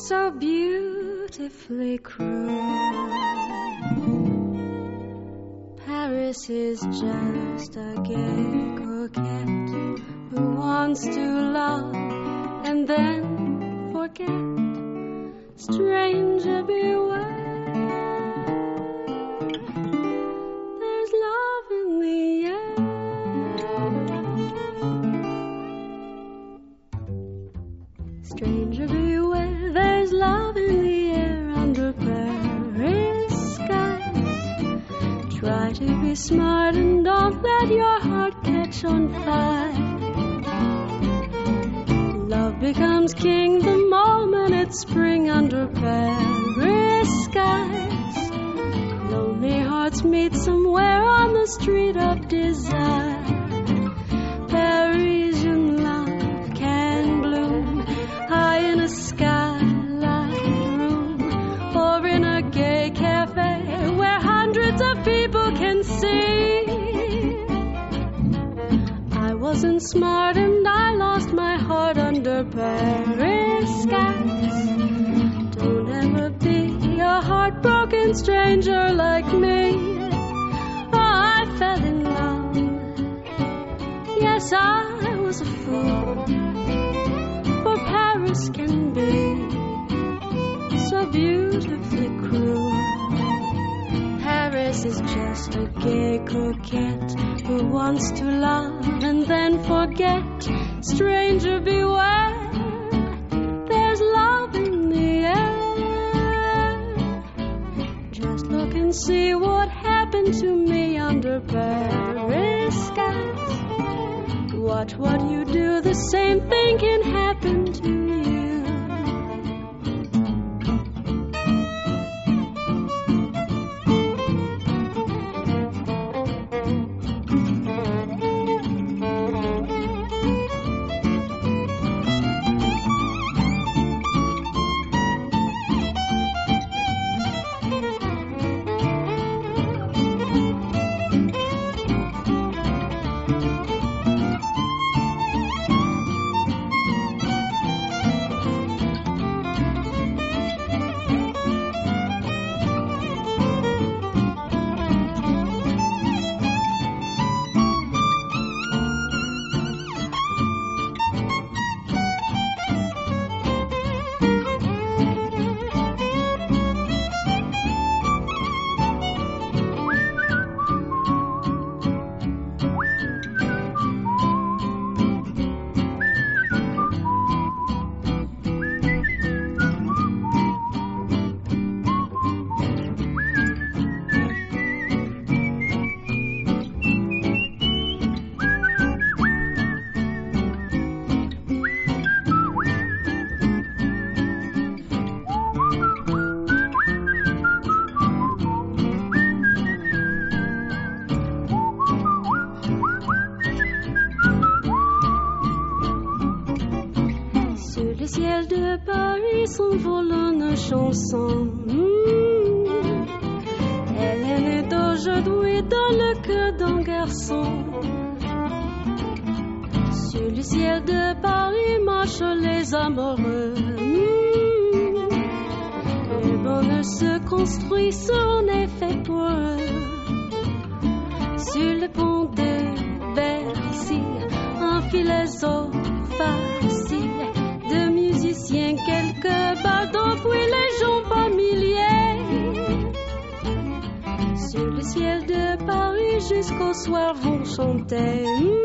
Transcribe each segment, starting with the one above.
so beautifully cruel. Paris is just a gay coquette who wants to love and then forget. Stranger beware, there's love in the air. Stranger beware, there's love in the air under Paris skies. Try to be smart and don't let your heart catch on fire. Love becomes king the moment it's spring under Paris skies. Lonely hearts meet somewhere on the street of desire. Parisian love can bloom high in a skylight room or in a gay cafe where hundreds of people can see. I wasn't smart and I lost my heart under Paris skies. Don't ever be a heartbroken stranger like me. Oh, I fell in love. Yes, I was a fool. For Paris can be so beautifully cruel. Paris is just a gay coquette who wants to love and then forget. Stranger beware, there's love in the air. Just look and see what happened to me under Paris skies. Watch what you do, the same thing can happen to you. S'envole une chanson. Elle est née d'aujourd'hui dans le cœur d'un garçon. Sur le ciel de Paris marchent les amoureux. Le bonheur se construit, son effet pour eux. Sur le pont de Bercy, un philosophe facile, de musiciens, quelques bardons, puis les gens par milliers. Sur le ciel de Paris jusqu'au soir vont chanter.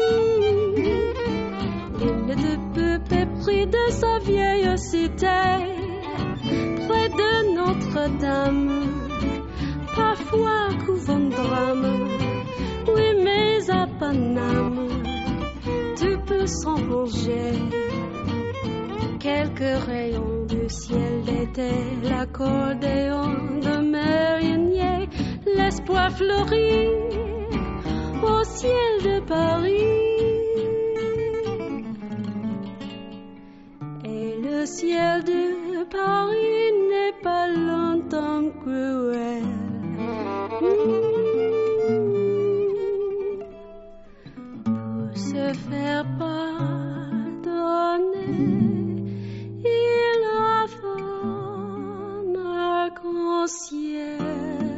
L'hymne de peuple pris de sa vieille cité, près de Notre-Dame, parfois couvent drame. Oui, mais à Paname, tu peux s'enranger. Quelques rayons du ciel d'été, l'accordéon de Mérignac, l'espoir fleurit au ciel de Paris. Et le ciel de Paris n'est pas longtemps cruel. Pour se faire pardonner, il a fallu mon ciel.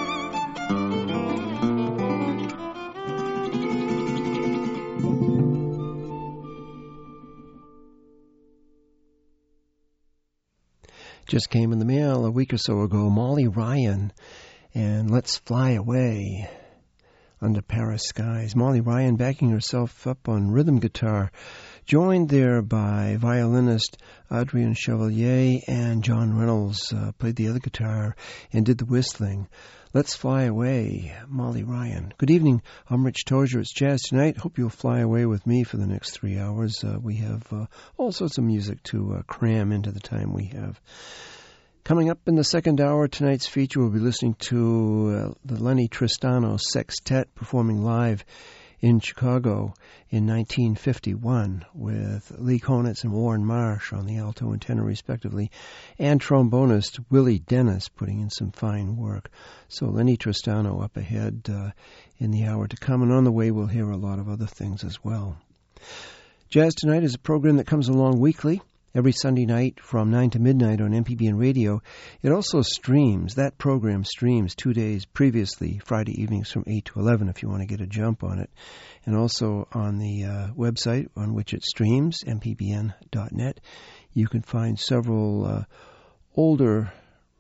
Just came in the mail a week or so ago, Molly Ryan, and Let's Fly Away Under Paris Skies. Molly Ryan backing herself up on rhythm guitar, joined there by violinist Adrian Chevalier, and John Reynolds played the other guitar and did the whistling. Let's Fly Away, Molly Ryan. Good evening, I'm Rich Tozier. It's Jazz Tonight. Hope you'll fly away with me for the next 3 hours. We have all sorts of music to cram into the time we have. Coming up in the second hour, tonight's feature, we'll be listening to the Lenny Tristano Sextet performing live in Chicago in 1951 with Lee Konitz and Warren Marsh on the alto and tenor respectively, and trombonist Willie Dennis putting in some fine work. So Lenny Tristano up ahead in the hour to come, and on the way we'll hear a lot of other things as well. Jazz Tonight is a program that comes along weekly, every Sunday night from 9 to midnight on MPBN Radio. It also streams. That program streams 2 days previously, Friday evenings from 8 to 11 if you want to get a jump on it. And also on the website on which it streams, mpbn.net, you can find several older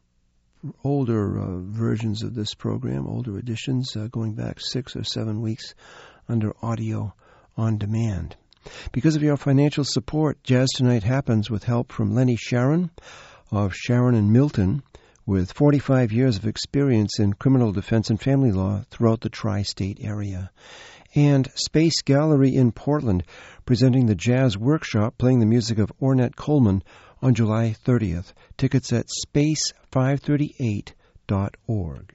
versions of this program, older editions, going back 6 or 7 weeks under audio on demand. Because of your financial support, Jazz Tonight happens with help from Lenny Sharon of Sharon and Milton, with 45 years of experience in criminal defense and family law throughout the tri-state area. And Space Gallery in Portland, presenting the Jazz Workshop, playing the music of Ornette Coleman on July 30th. Tickets at space538.org.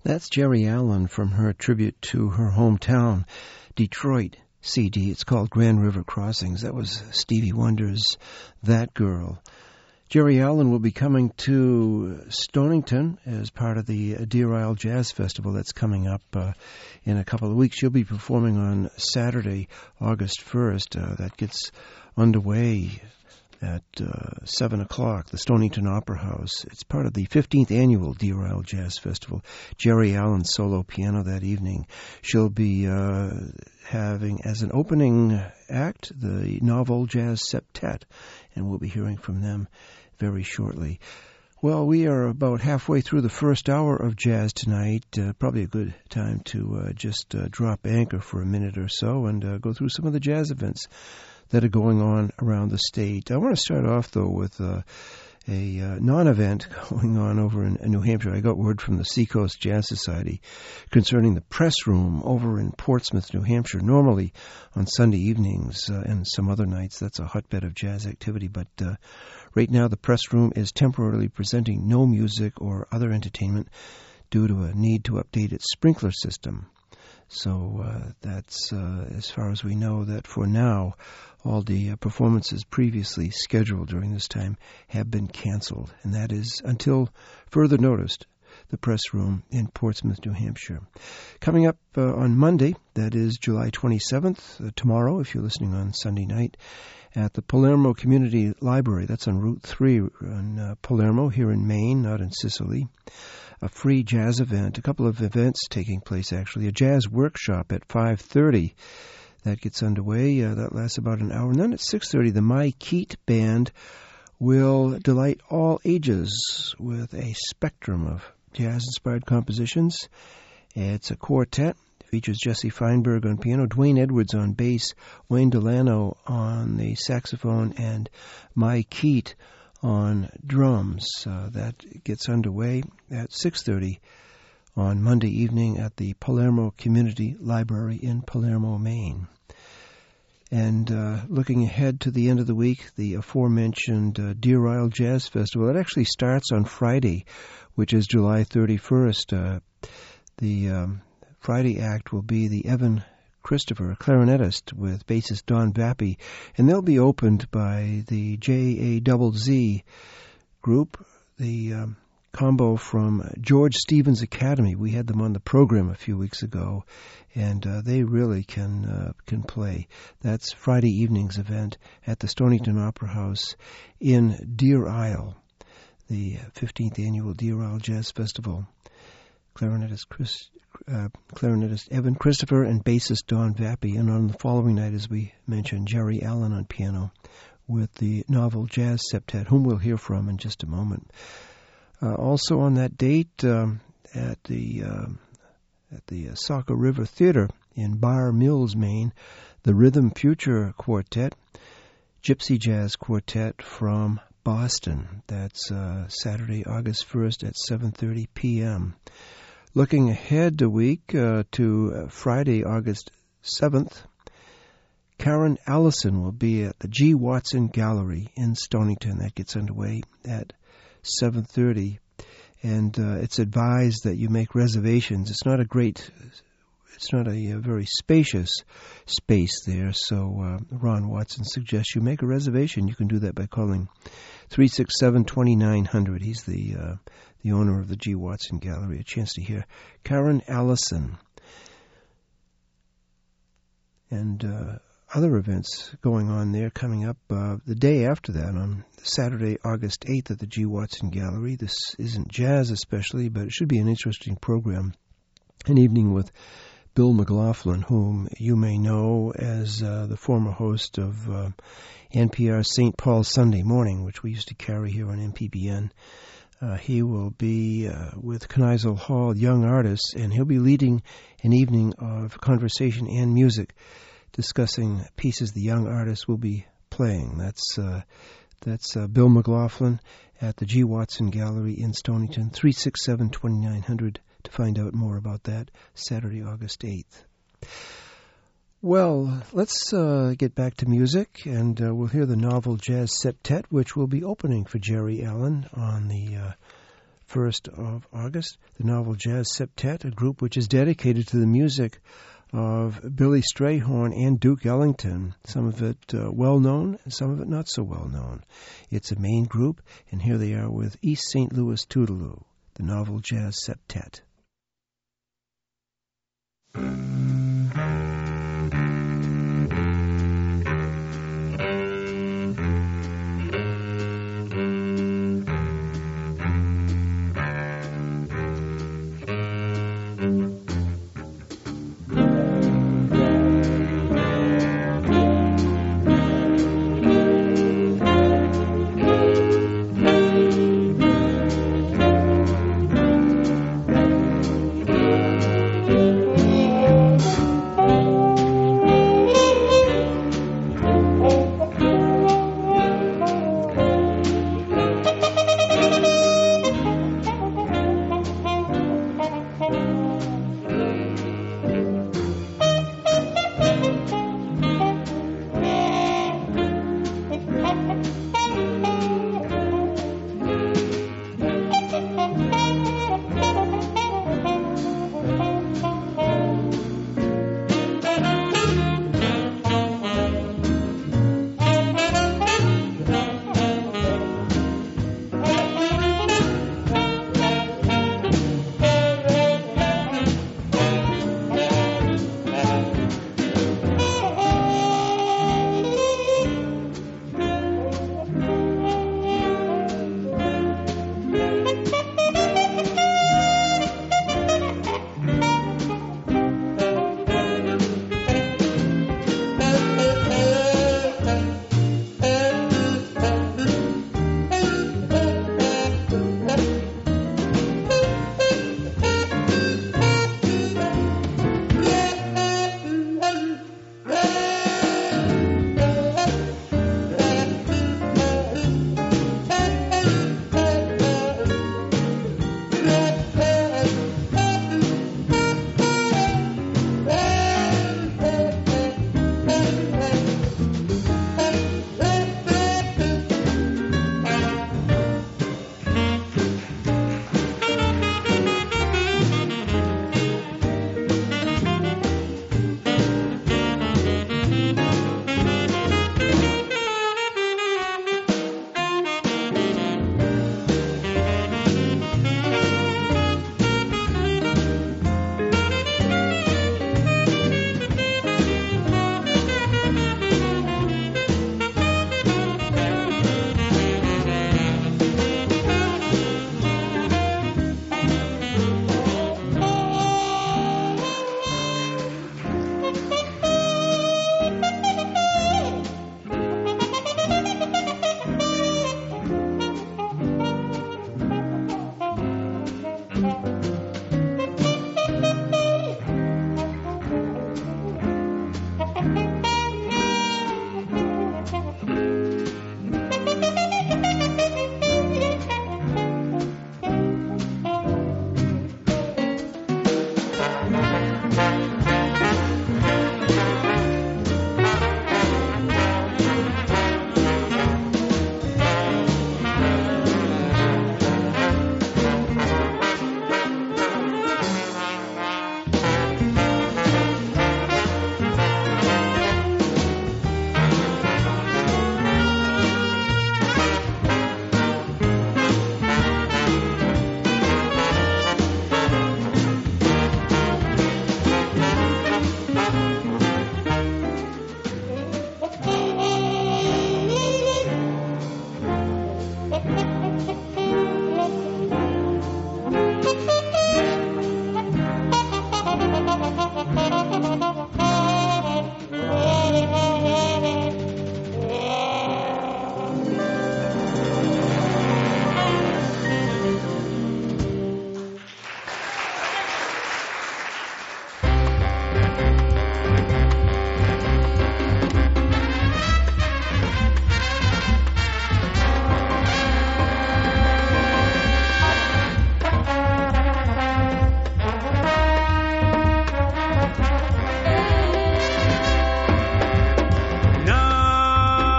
That's Jerry Allen from her tribute to her hometown, Detroit CD. It's called Grand River Crossings. That was Stevie Wonder's That Girl. Jerry Allen will be coming to Stonington as part of the Deer Isle Jazz Festival that's coming up in a couple of weeks. She'll be performing on Saturday, August 1st. That gets underway at 7 o'clock, the Stonington Opera House. It's part of the 15th annual Deer Isle Jazz Festival. Jerry Allen solo piano that evening. She'll be having as an opening act the Novel Jazz Septet, and we'll be hearing from them very shortly. Well, we are about halfway through the first hour of jazz tonight. Probably a good time to just drop anchor for a minute or so and go through some of the jazz events that are going on around the state. I want to start off, though, with a non-event going on over in New Hampshire. I got word from the Seacoast Jazz Society concerning the press room over in Portsmouth, New Hampshire. Normally on Sunday evenings and some other nights, that's a hotbed of jazz activity. But right now the press room is temporarily presenting no music or other entertainment due to a need to update its sprinkler system. So that's as far as we know, that for now all the performances previously scheduled during this time have been canceled, and that is until further notice, the press room in Portsmouth, New Hampshire. Coming up on Monday, that is July 27th, tomorrow, if you're listening on Sunday night, at the Palermo Community Library. That's on Route 3 in Palermo, here in Maine, not in Sicily. A free jazz event, a couple of events taking place, actually. A jazz workshop at 5:30. That gets underway. That lasts about an hour. And then at 6:30, the My Keat Band will delight all ages with a spectrum of jazz-inspired compositions. It's a quartet. It features Jesse Feinberg on piano, Dwayne Edwards on bass, Wayne Delano on the saxophone, and My Keat on drums. That gets underway at 6:30 on Monday evening at the Palermo Community Library in Palermo, Maine. And looking ahead to the end of the week, the aforementioned Deer Isle Jazz Festival. It actually starts on Friday, which is July 31st. The Friday act will be the Evan Christopher, a clarinetist, with bassist Don Vappy, and they'll be opened by the JAZZ group, the combo from George Stevens Academy. We had them on the program a few weeks ago, and they really can play. That's Friday evening's event at the Stonington Opera House in Deer Isle, the 15th annual Deer Isle Jazz Festival. Clarinetist Evan Christopher and bassist Don Vappy, and on the following night, as we mentioned, Jerry Allen on piano with the Novel Jazz Septet, whom we'll hear from in just a moment. Also on that date, at the Saco River Theater in Bar Mills, Maine, the Rhythm Future Quartet, Gypsy Jazz Quartet from Boston. That's Saturday, August 1st at 7:30 p.m. Looking ahead a week to Friday, August 7th, Karen Allison will be at the G. Watson Gallery in Stonington. That gets underway at 7:30, and it's advised that you make reservations. It's not a very spacious space there, so Ron Watson suggests you make a reservation. You can do that by calling 367-2900. He's the owner of the G. Watson Gallery. A chance to hear Karen Allison. And other events going on there coming up the day after that, on Saturday, August 8th at the G. Watson Gallery. This isn't jazz especially, but it should be an interesting program. An evening with Bill McLaughlin, whom you may know as the former host of NPR's St. Paul Sunday Morning, which we used to carry here on MPBN. He will be with Kneisel Hall Young Artists, and he'll be leading an evening of conversation and music, discussing pieces the young artists will be playing. That's Bill McLaughlin at the G. Watson Gallery in Stonington, 367-2900 to find out more about that, Saturday, August 8th. Well, let's get back to music, and we'll hear the Novel Jazz Septet, which will be opening for Jerry Allen on the 1st of August, the Novel Jazz Septet, a group which is dedicated to the music of Billy Strayhorn and Duke Ellington, some of it well-known and some of it not so well-known. It's a main group, and here they are with East St. Louis Toodaloo, the Novel Jazz Septet.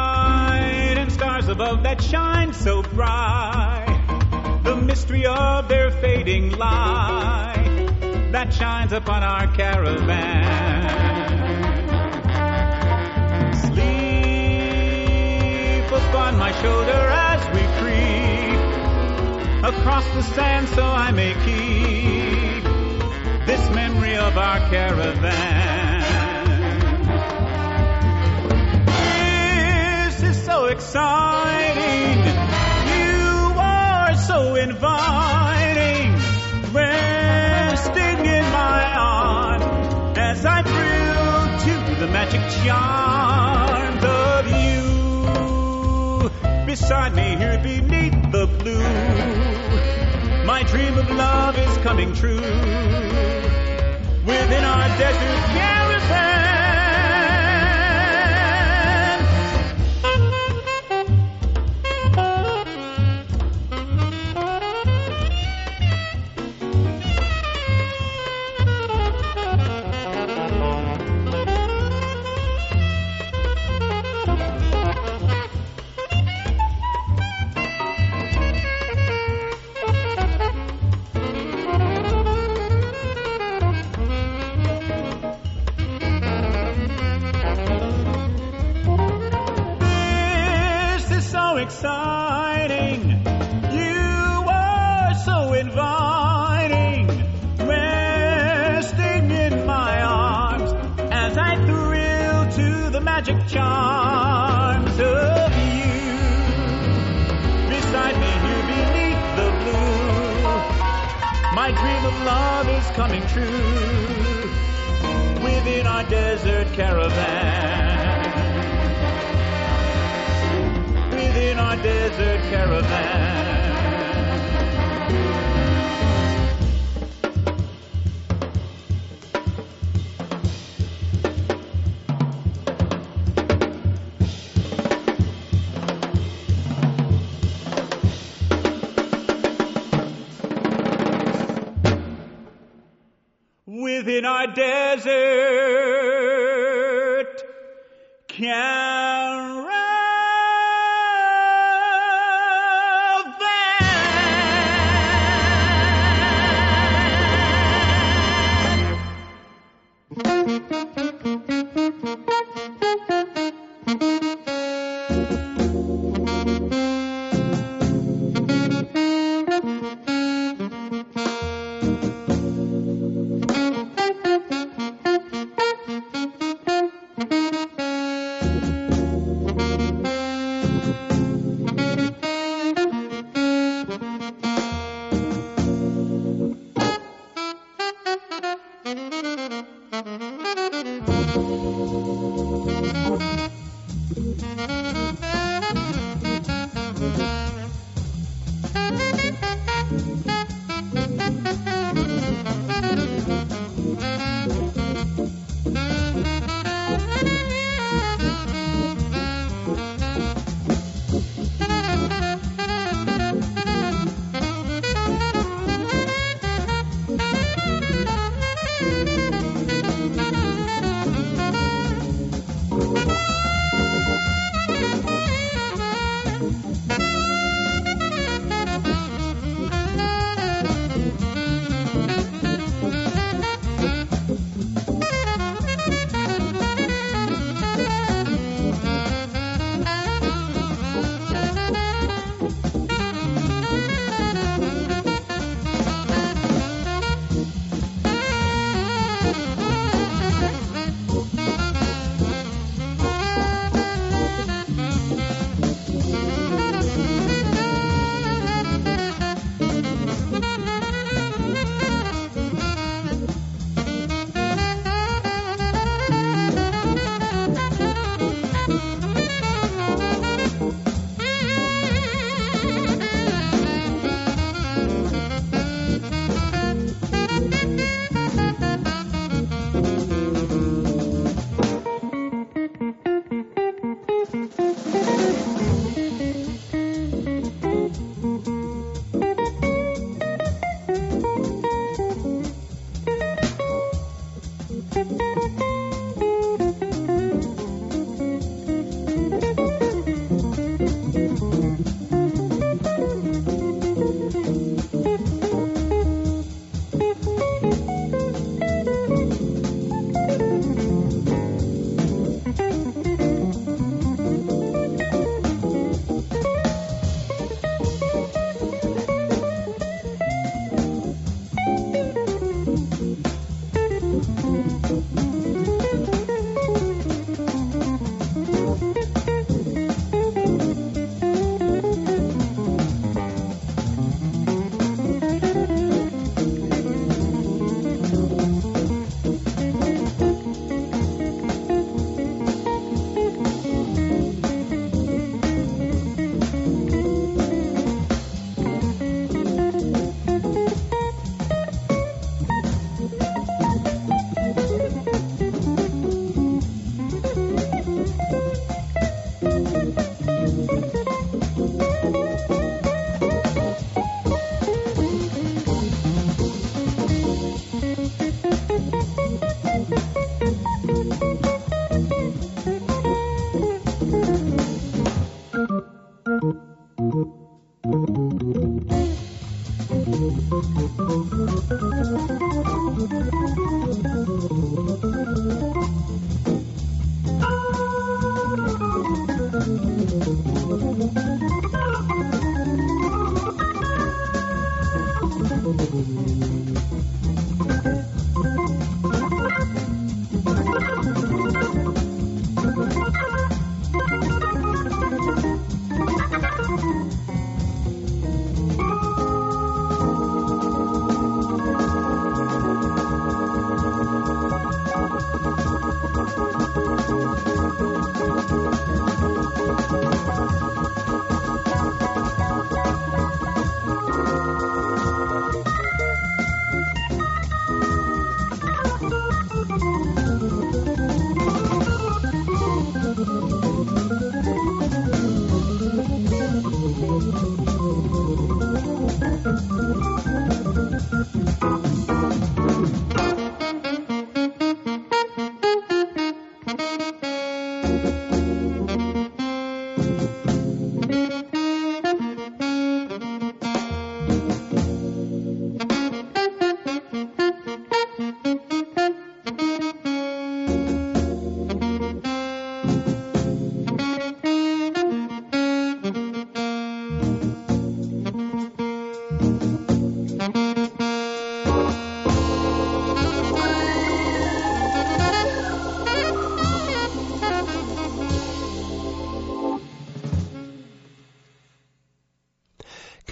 above that shine so bright, the mystery of that shines upon our caravan. Sleep upon my shoulder as we creep across the sand, so I may keep this memory of our caravan. This is so exciting. You are so inviting. Resting in my arms as I thrill to the magic charms of you. Beside me here beneath the blue, my dream of love is coming true. Within our desert caravan. Exciting. You are so inviting, resting in my arms as I thrill to the magic charms of you. Beside me here beneath the blue, my dream of love is coming true. Within our desert caravan. In our desert caravan. Within our desert caravan.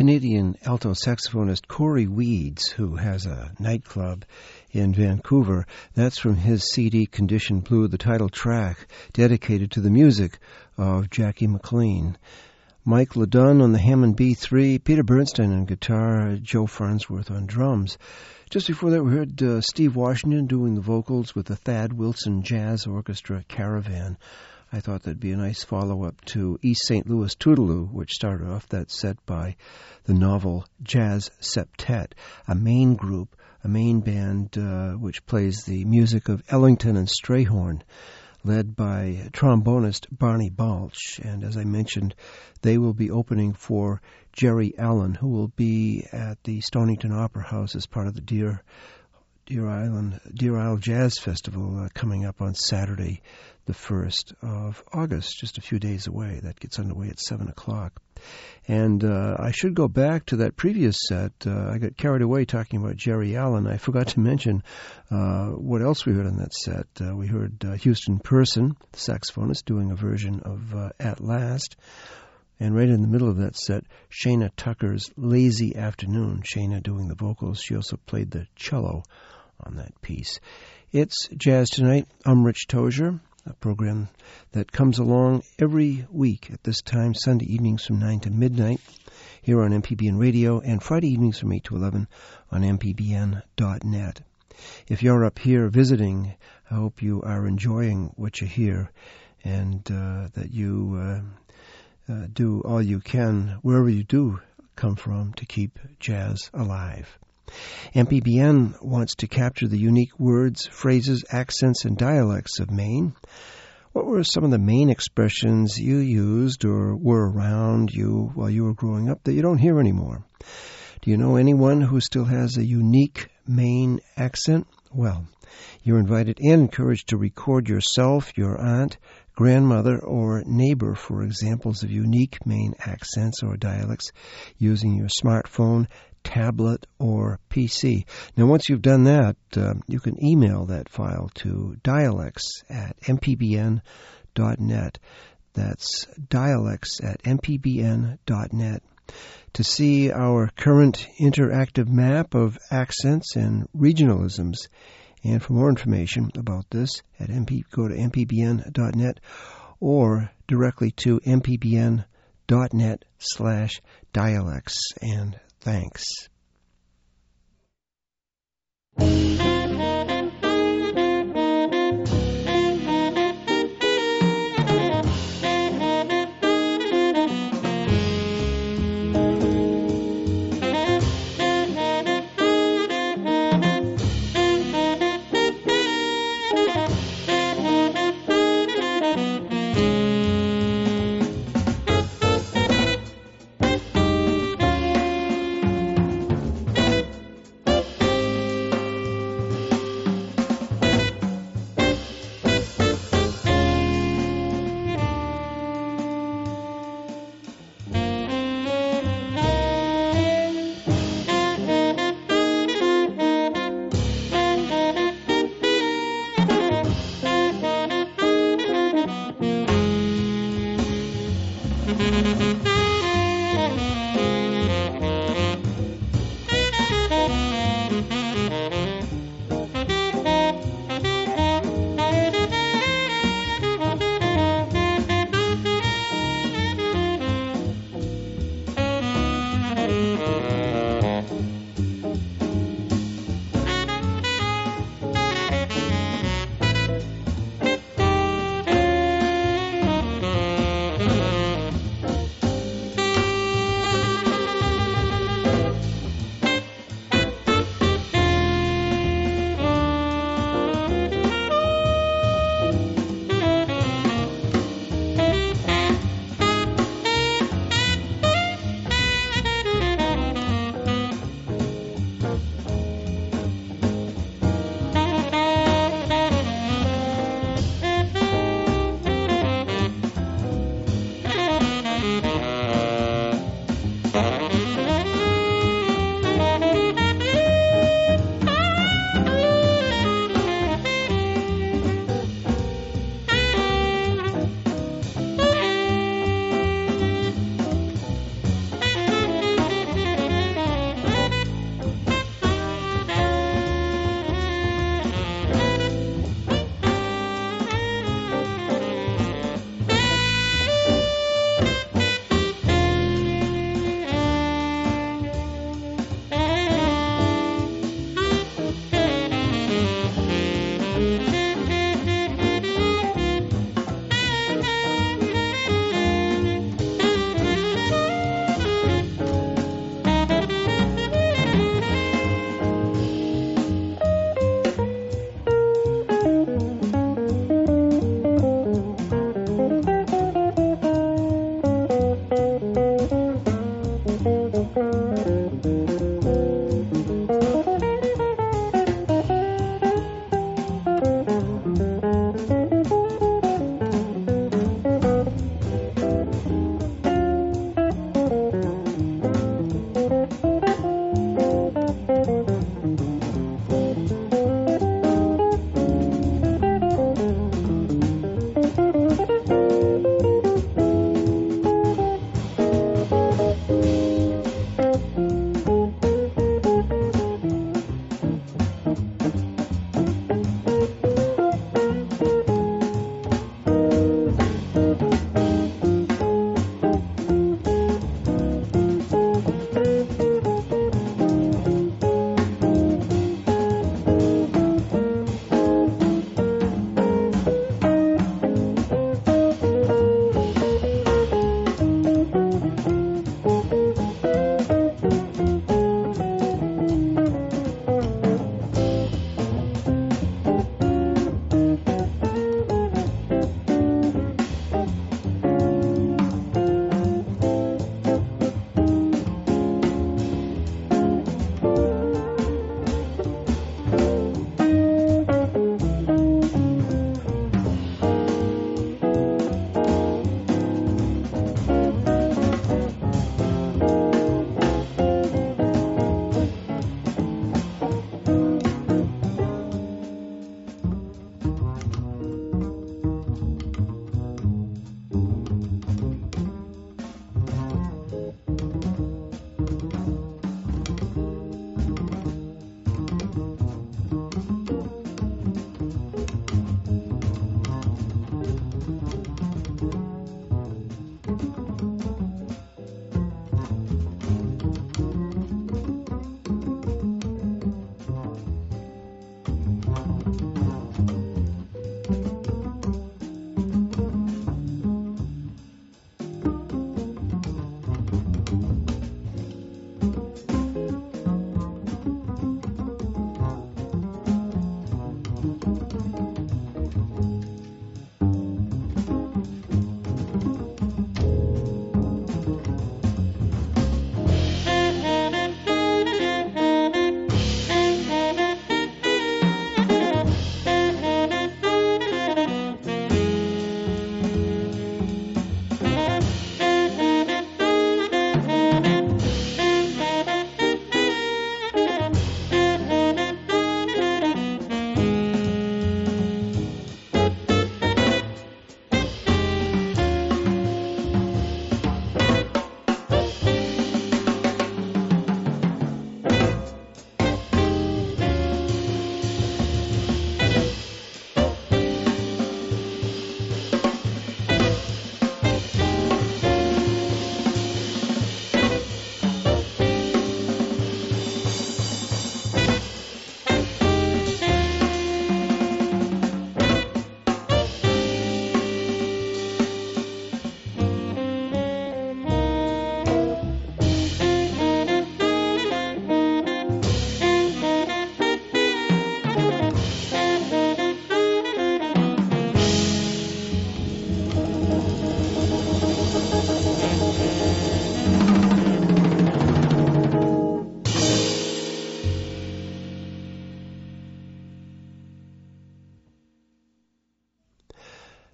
Canadian alto saxophonist Corey Weeds, who has a nightclub in Vancouver. That's from his CD Condition Blue, the title track dedicated to the music of Jackie McLean. Mike LeDun on the Hammond B3, Peter Bernstein on guitar, Joe Farnsworth on drums. Just before that, we heard Steve Washington doing the vocals with the Thad Wilson Jazz Orchestra Caravan. I thought that'd be a nice follow-up to East St. Louis Toodaloo, which started off that set by the novel Jazz Septet, a main group, a main band which plays the music of Ellington and Strayhorn, led by trombonist Barney Balch. And as I mentioned, they will be opening for Jerry Allen, who will be at the Stonington Opera House as part of the Deer Isle Jazz Festival coming up on Saturday, the 1st of August, just a few days away. That gets underway at 7 o'clock. And I should go back to that previous set. I got carried away talking about Jerry Allen. I forgot to mention what else we heard on that set. We heard Houston Person, the saxophonist, doing a version of At Last. And right in the middle of that set, Shana Tucker's Lazy Afternoon. Shana doing the vocals. She also played the cello on that piece. It's Jazz Tonight. I'm Rich Tozier, a program that comes along every week at this time, Sunday evenings from 9 to midnight, here on MPBN Radio, and Friday evenings from 8 to 11 on mpbn.net. If you're up here visiting, I hope you are enjoying what you hear, and that you do all you can, wherever you do come from, to keep jazz alive. MPBN wants to capture the unique words, phrases, accents, and dialects of Maine. What were some of the Maine expressions you used or were around you while you were growing up that you don't hear anymore? Do you know anyone who still has a unique Maine accent? Well, you're invited and encouraged to record yourself, your aunt, grandmother, or neighbor for examples of unique Maine accents or dialects using your smartphone, tablet, or PC. Now, once you've done that, you can email that file to dialects@mpbn.net. That's dialects@mpbn.net. To see our current interactive map of accents and regionalisms, and for more information about this, go to mpbn.net or directly to mpbn.net/dialects. And thanks.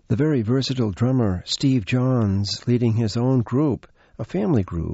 The very versatile drummer Steve Johns leading his own group, a family group,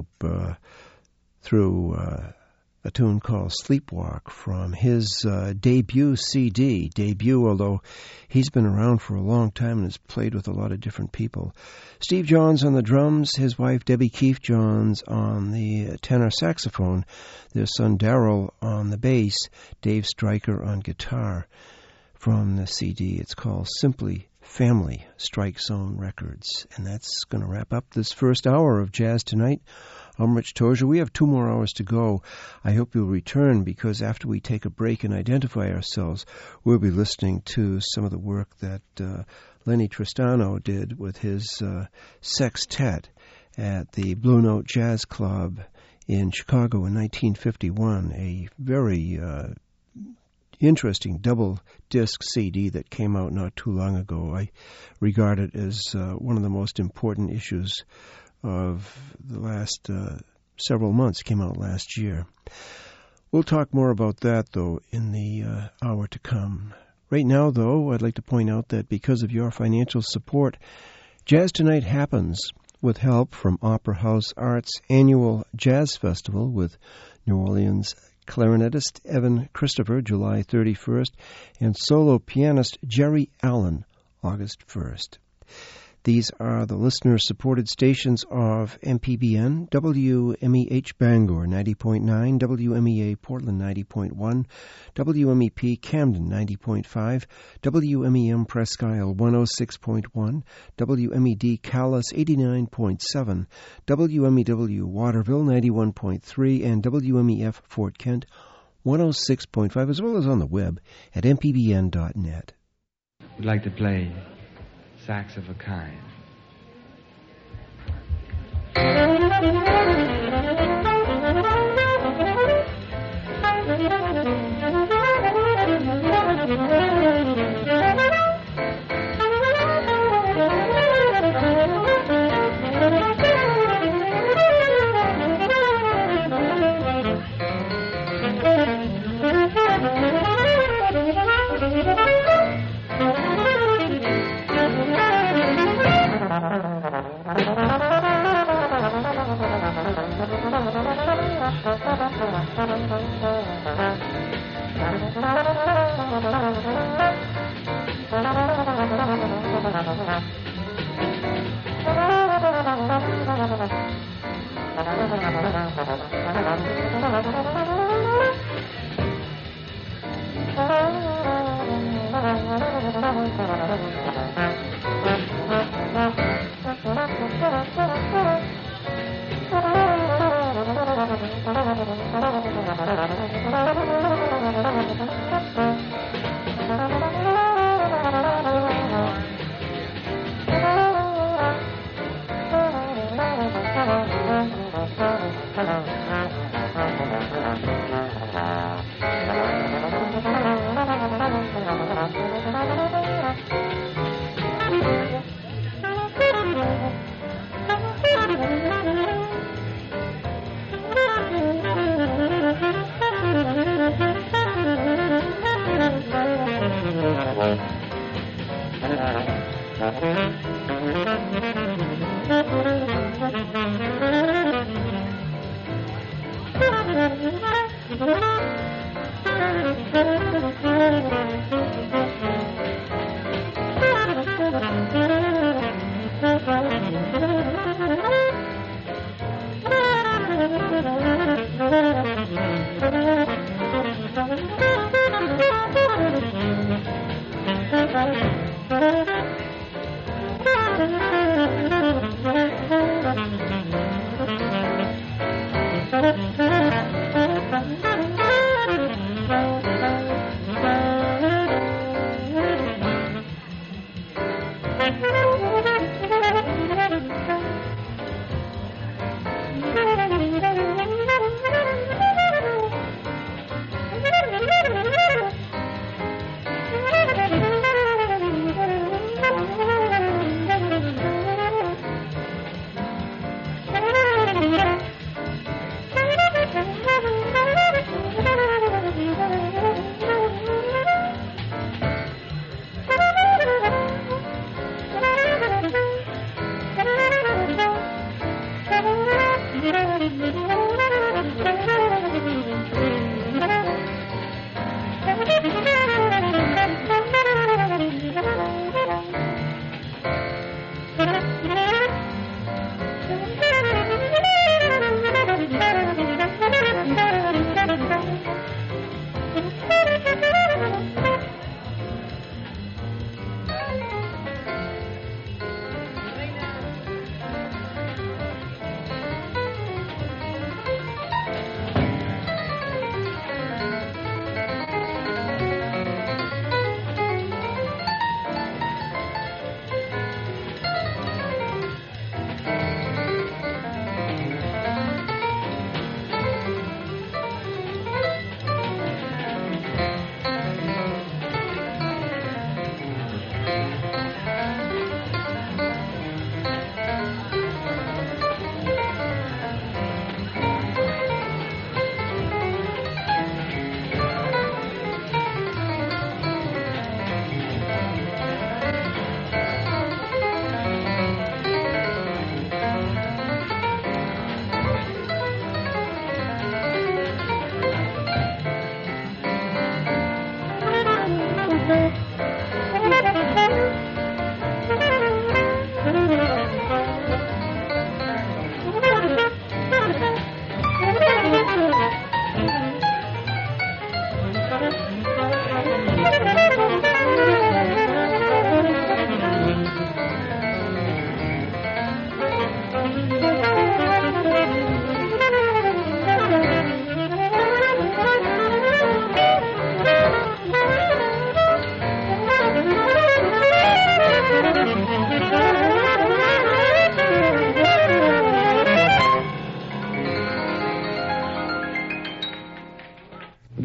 through a tune called Sleepwalk from his debut CD. Debut, although he's been around for a long time and has played with a lot of different people. Steve Johns on the drums, his wife Debbie Keefe Johns on the tenor saxophone, their son Darryl on the bass, Dave Stryker on guitar. From the CD, it's called Simply Family, Strike Zone Records. And that's going to wrap up this first hour of Jazz Tonight. I'm Rich Tozier. We have 2 more hours to go. I hope you'll return, because after we take a break and identify ourselves, we'll be listening to some of the work that Lenny Tristano did with his sextet at the Blue Note Jazz Club in Chicago in 1951, a very interesting double-disc CD that came out not too long ago. I regard it as one of the most important issues of the last several months. Came out last year. We'll talk more about that, though, in the hour to come. Right now, though, I'd like to point out that because of your financial support, Jazz Tonight happens with help from Opera House Arts' annual Jazz Festival with New Orleans clarinetist Evan Christopher, July 31st, and solo pianist Jerry Allen, August 1st. These are the listener-supported stations of MPBN, WMEH Bangor 90.9, WMEA Portland 90.1, WMEP Camden 90.5, WMEM Presque Isle 106.1, WMED Calais 89.7, WMEW Waterville 91.3, and WMEF Fort Kent 106.5, as well as on the web at mpbn.net. We'd like to play Sax of a Kind.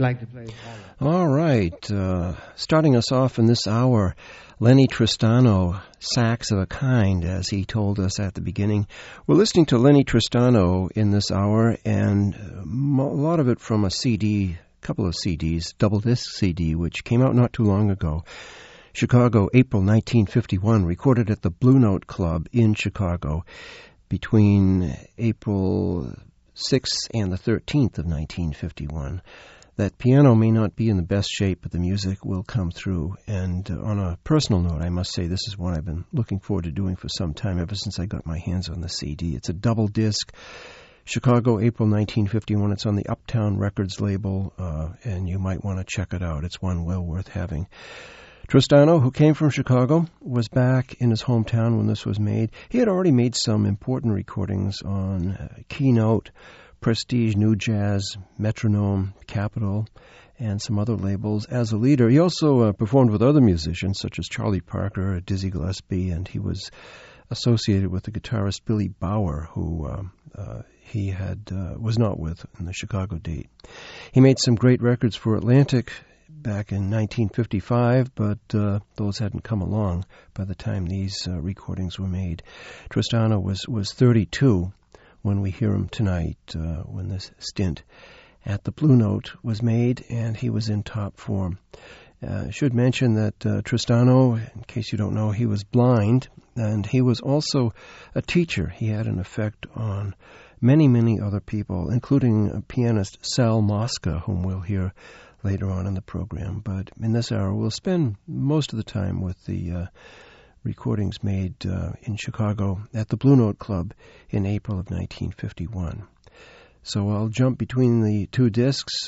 like to play All right. Starting us off in this hour, Lenny Tristano, Sax of a Kind, as he told us at the beginning. We're listening to Lenny Tristano in this hour, and a lot of it from a CD, a couple of CDs, double disc CD, which came out not too long ago. Chicago, April 1951, recorded at the Blue Note Club in Chicago between April 6th and the 13th of 1951. That piano may not be in the best shape, but the music will come through. And on a personal note, I must say this is one I've been looking forward to doing for some time, ever since I got my hands on the CD. It's a double disc, Chicago, April 1951. It's on the Uptown Records label, and you might want to check it out. It's one well worth having. Tristano, who came from Chicago, was back in his hometown when this was made. He had already made some important recordings on Keynote, Prestige, New Jazz, Metronome, Capitol, and some other labels as a leader. He also performed with other musicians such as Charlie Parker, Dizzy Gillespie, and he was associated with the guitarist Billy Bauer, who he was not with in the Chicago date. He made some great records for Atlantic back in 1955, but those hadn't come along by the time these recordings were made. Tristano was 32 when we hear him tonight, when this stint at the Blue Note was made, and he was in top form. I should mention that Tristano, in case you don't know, he was blind, and he was also a teacher. He had an effect on many, many other people, including pianist Sal Mosca, whom we'll hear later on in the program. But in this hour, we'll spend most of the time with the recordings made in Chicago at the Blue Note Club in April of 1951. So I'll jump between the two discs,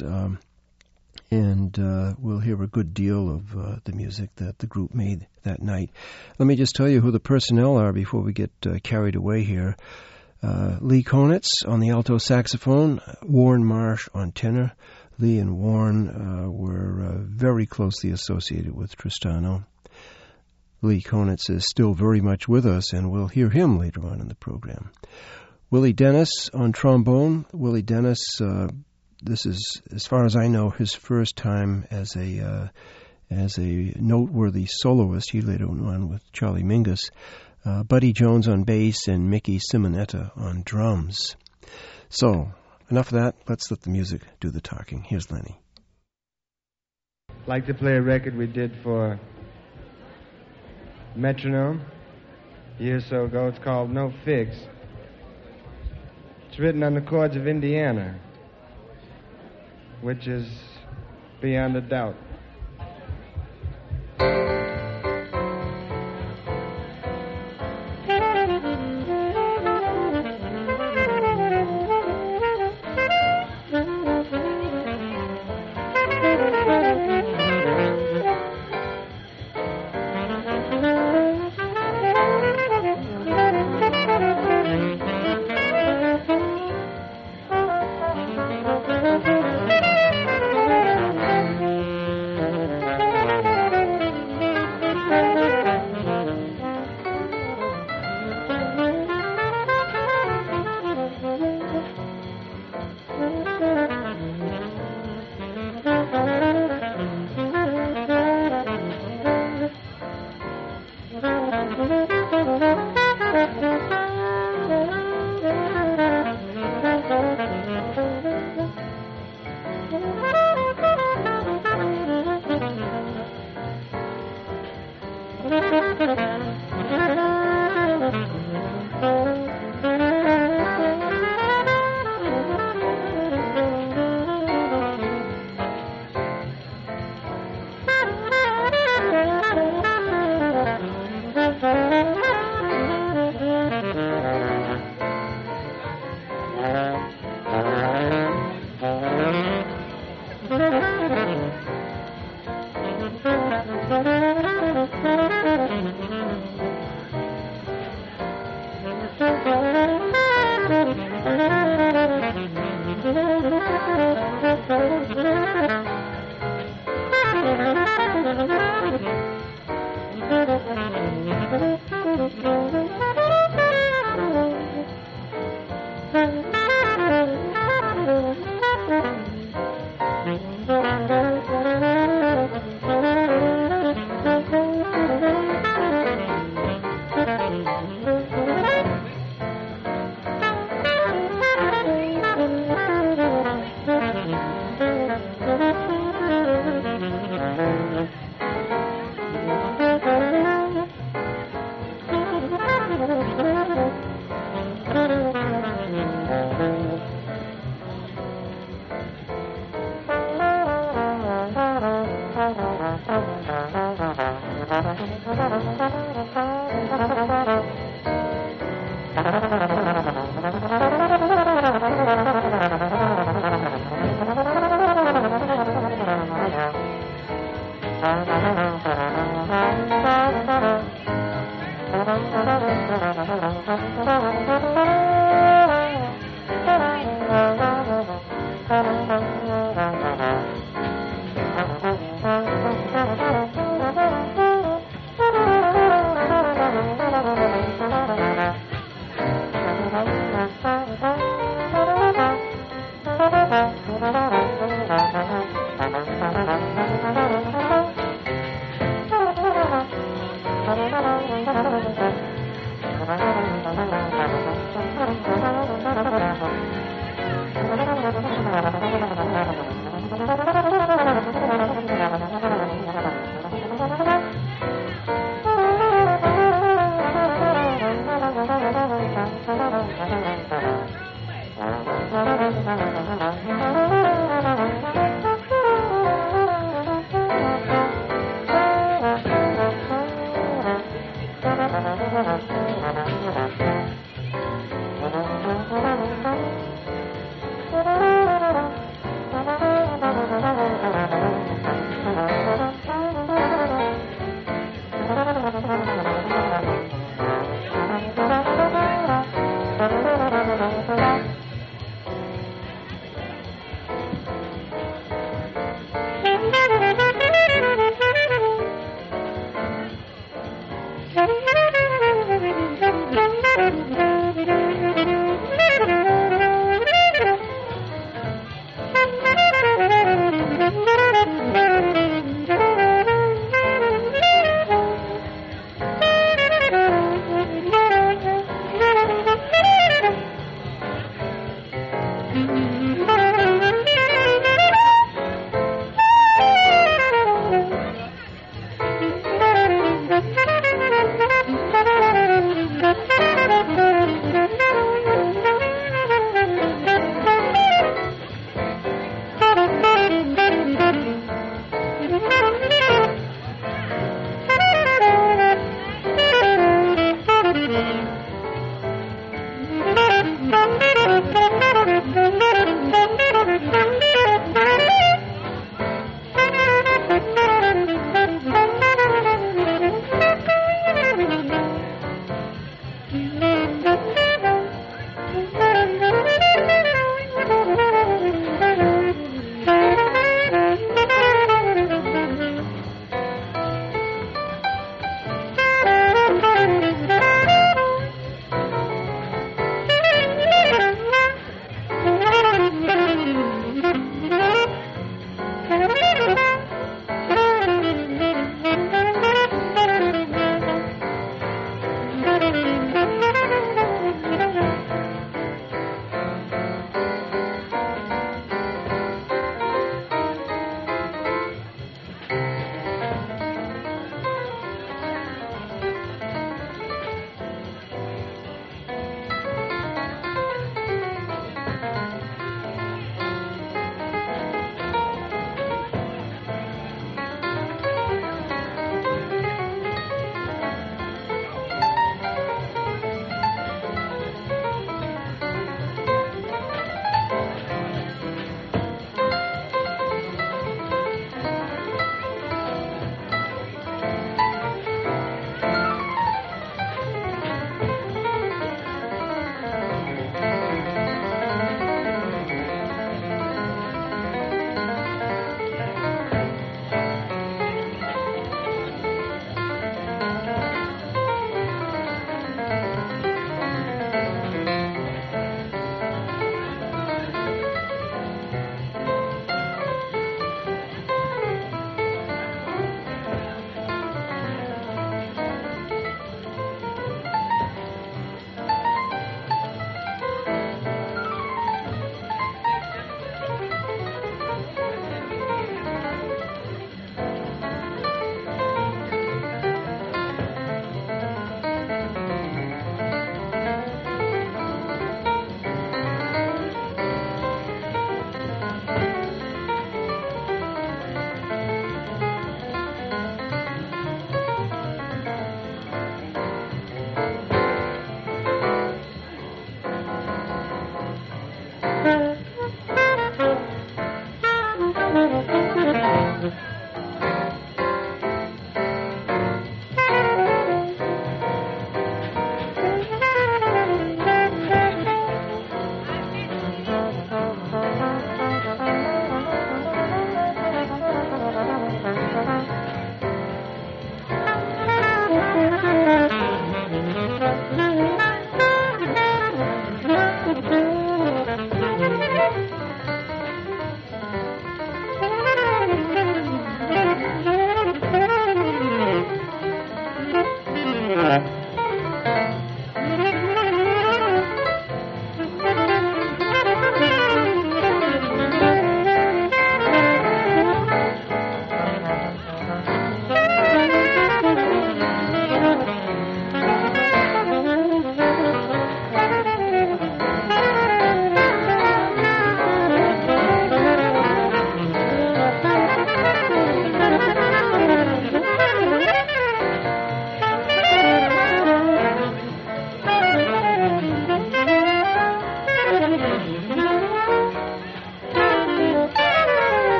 and we'll hear a good deal of the music that the group made that night. Let me just tell you who the personnel are before we get carried away here. Lee Konitz on the alto saxophone, Warren Marsh on tenor. Lee and Warren were very closely associated with Tristano. Lee Konitz is still very much with us, and we'll hear him later on in the program. Willie Dennis on trombone. Willie Dennis, this is, as far as I know, his first time as a noteworthy soloist. He later went on with Charlie Mingus. Buddy Jones on bass and Mickey Simonetta on drums. So, enough of that. Let's let the music do the talking. Here's Lenny. I'd like to play a record we did for Metronome a year or so ago. It's called No Figs. It's written on the chords of Indiana, which is beyond a doubt.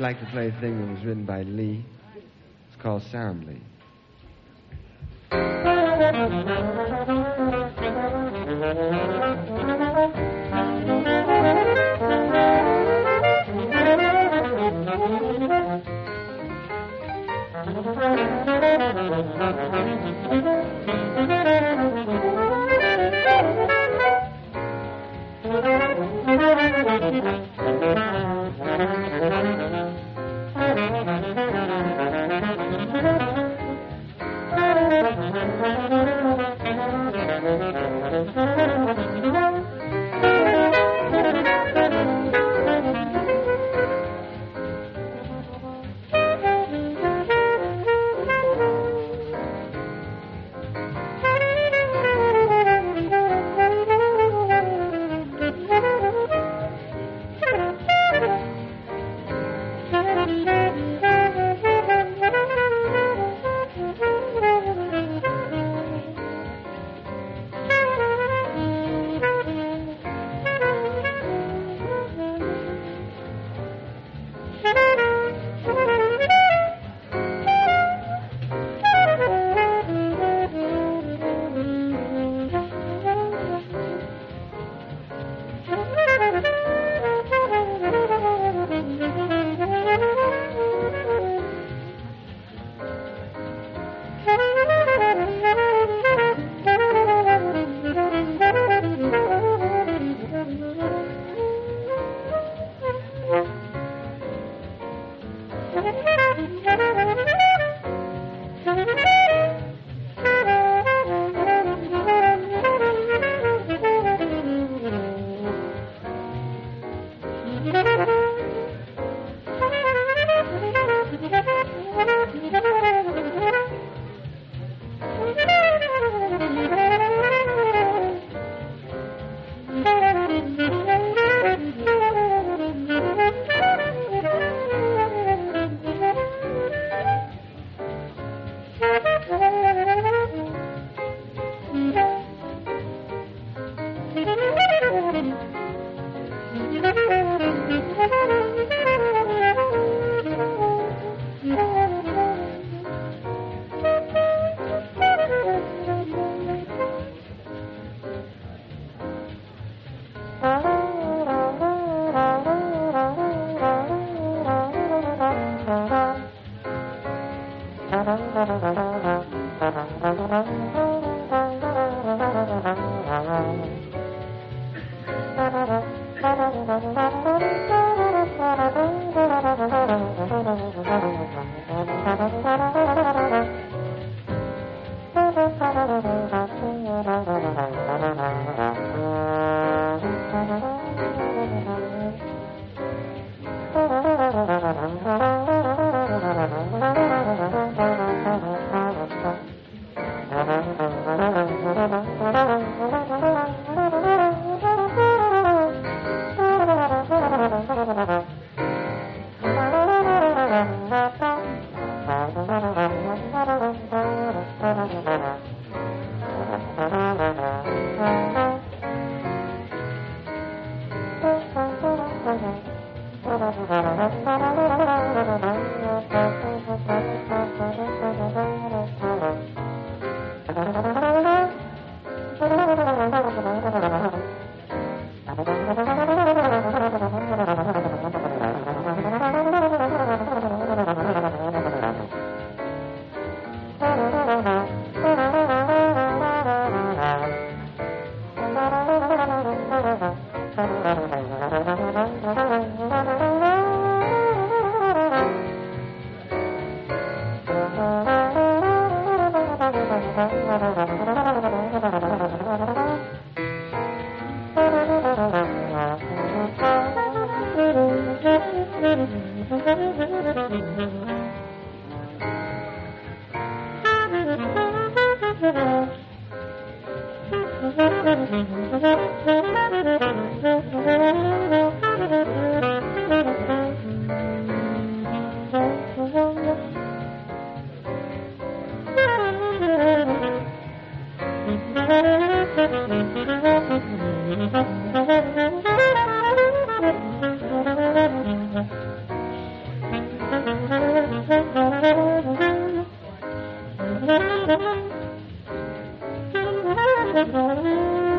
like to play a thing that was written by Lee. It's called Soundly.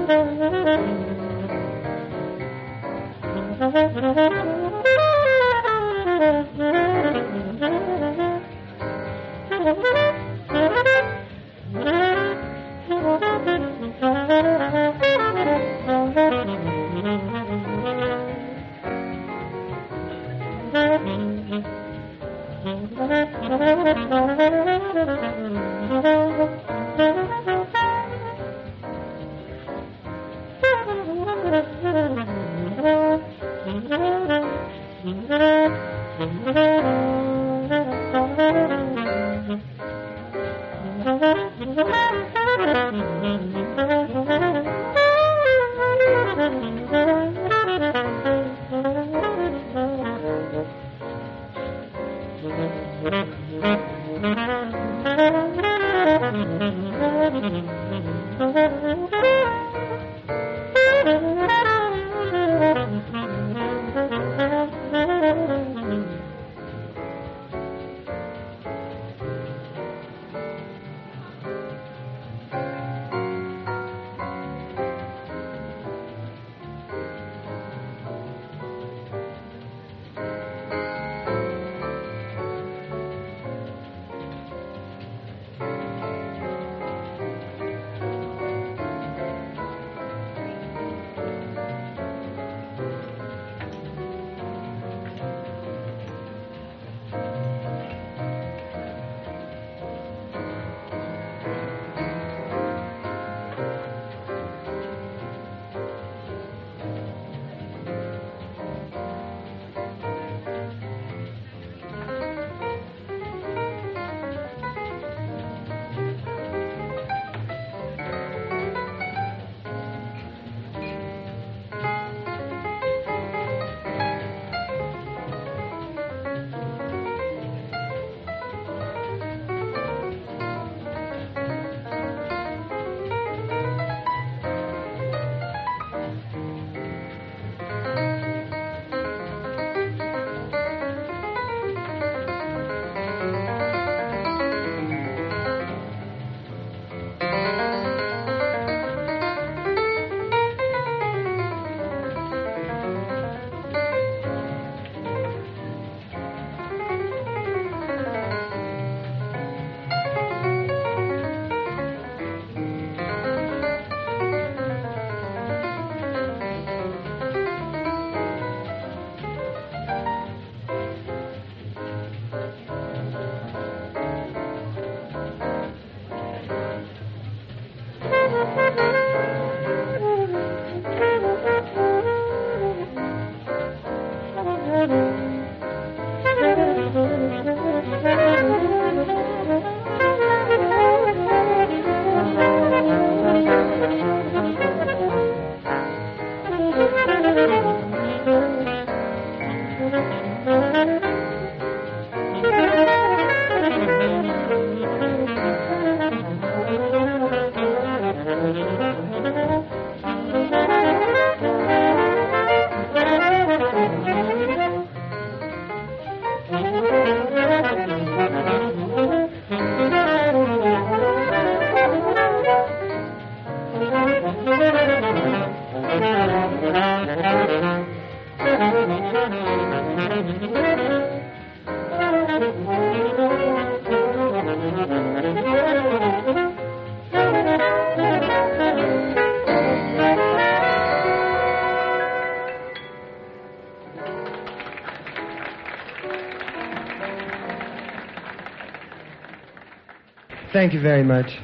Thank you very much.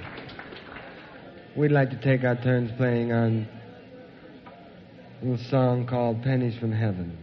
We'd like to take our turns playing on a little song called Pennies from Heaven.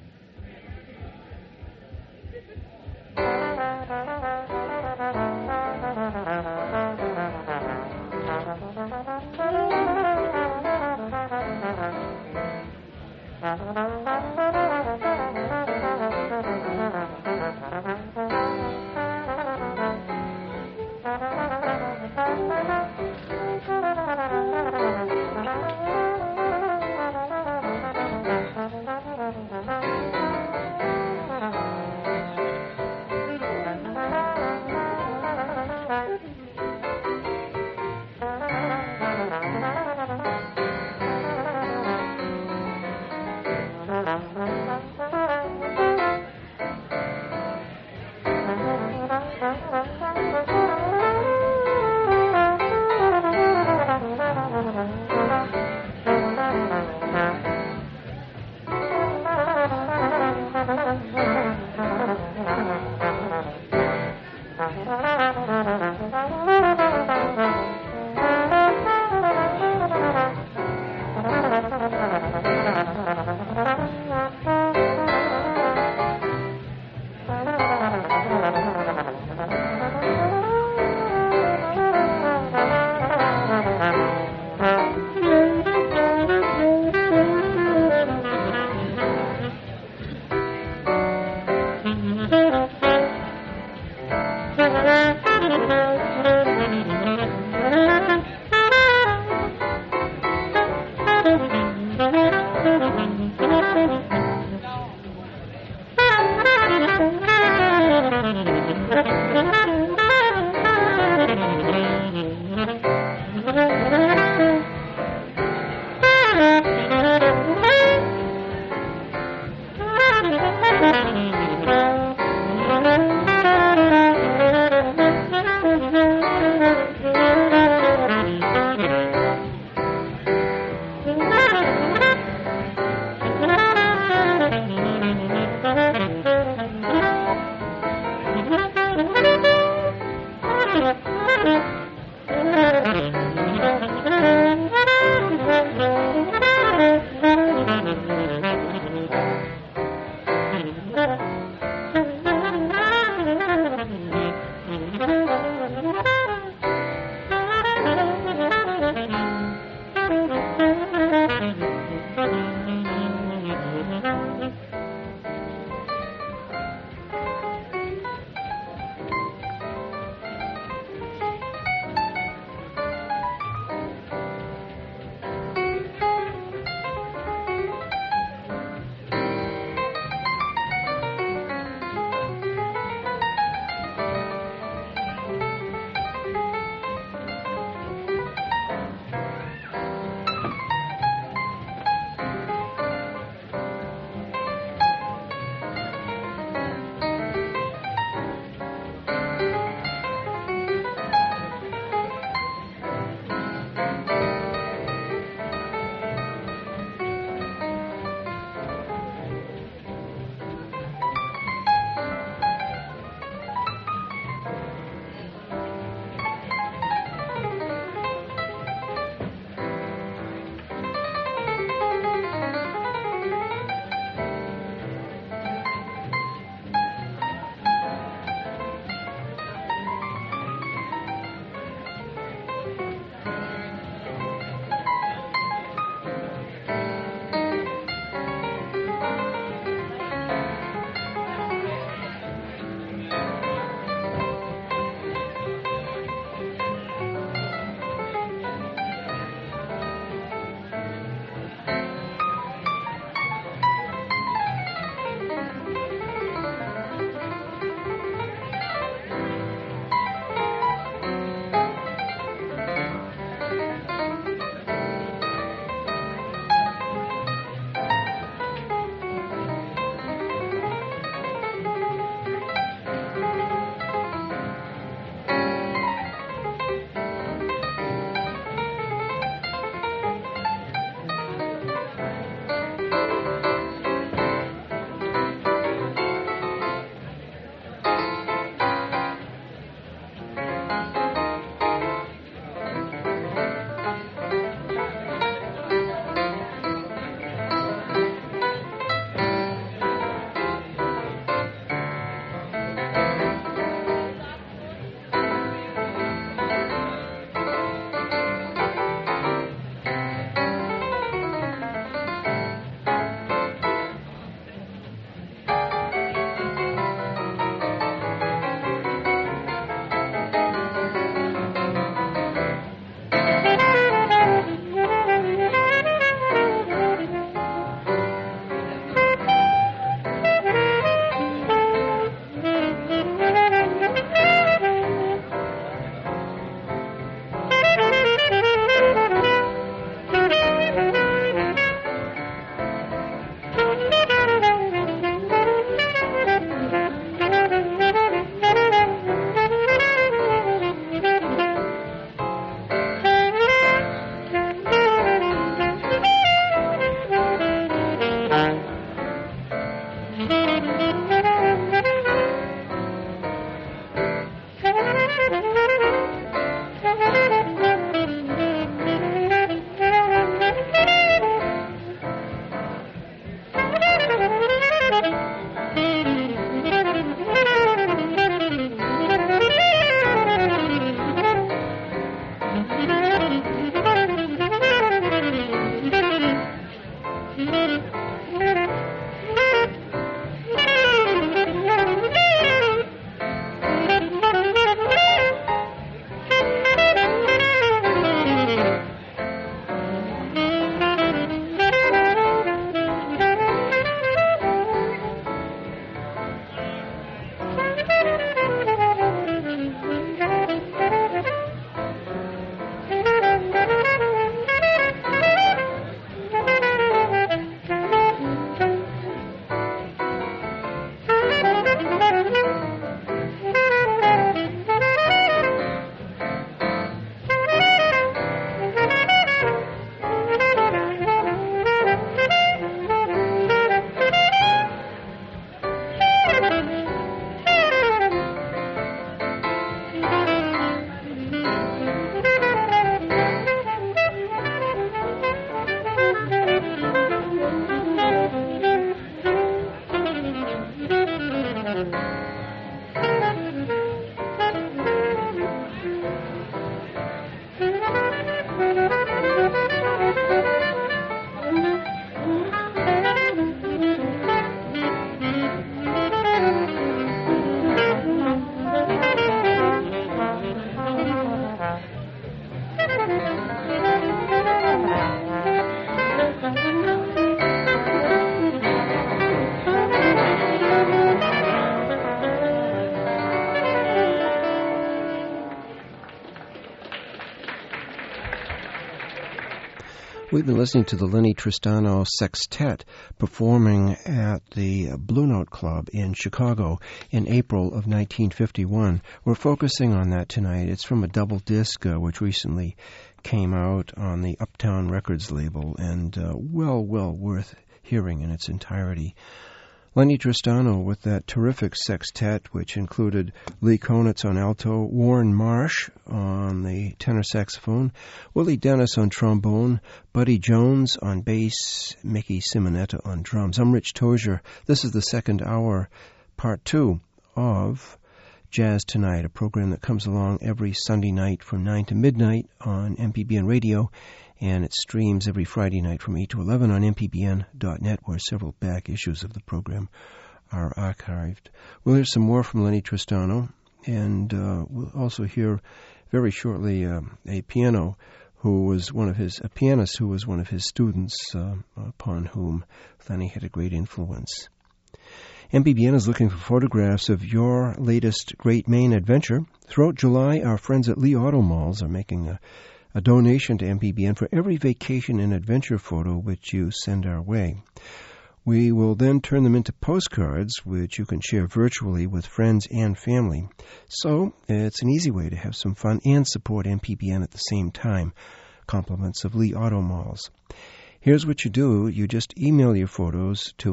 We've been listening to the Lenny Tristano Sextet performing at the Blue Note Club in Chicago in April of 1951. We're focusing on that tonight. It's from a double disc which recently came out on the Uptown Records label, and well worth hearing in its entirety. Lenny Tristano with that terrific sextet, which included Lee Konitz on alto, Warren Marsh on the tenor saxophone, Willie Dennis on trombone, Buddy Jones on bass, Mickey Simonetta on drums. I'm Rich Tozier. This is the second hour, part 2 of Jazz Tonight, a program that comes along every Sunday night from 9 to midnight on MPBN Radio, and it streams every Friday night from 8 to 11 on mpbn.net, where several back issues of the program are archived. We'll hear some more from Lenny Tristano, and we'll also hear very shortly a pianist who was one of his students, upon whom Lenny had a great influence. MPBN is looking for photographs of your latest Great Maine adventure. Throughout July, our friends at Lee Auto Malls are making a donation to MPBN for every vacation and adventure photo which you send our way. We will then turn them into postcards, which you can share virtually with friends and family. So it's an easy way to have some fun and support MPBN at the same time. Compliments of Lee Auto Malls. Here's what you do. You just email your photos to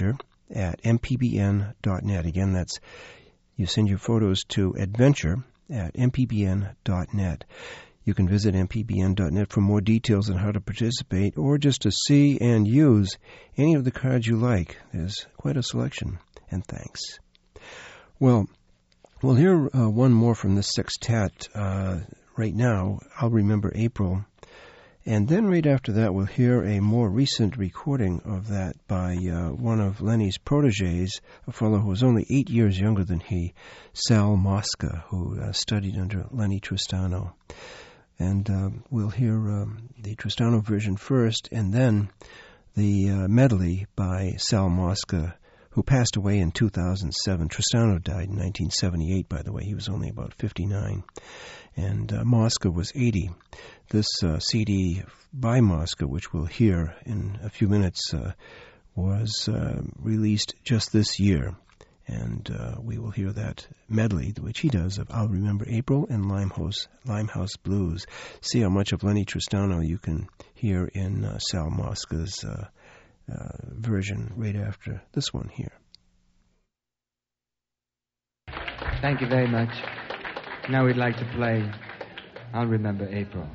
adventure@mpbn.net. Again, you send your photos to adventure@mpbn.net. You can visit mpbn.net for more details on how to participate, or just to see and use any of the cards you like. There's quite a selection, and thanks. Well, we'll hear one more from this sextet right now. I'll Remember April. And then right after that, we'll hear a more recent recording of that by one of Lenny's protégés, a fellow who was only 8 years younger than he, Sal Mosca, who studied under Lenny Tristano. And we'll hear the Tristano version first, and then the medley by Sal Mosca, who passed away in 2007. Tristano died in 1978, by the way. He was only about 59. And Mosca was 80. This CD by Mosca, which we'll hear in a few minutes, was released just this year. And we will hear that medley, which he does, of I'll Remember April and Limehouse Blues. See how much of Lenny Tristano you can hear in Sal Mosca's version right after this one here. Thank you very much. Now we'd like to play I'll Remember April.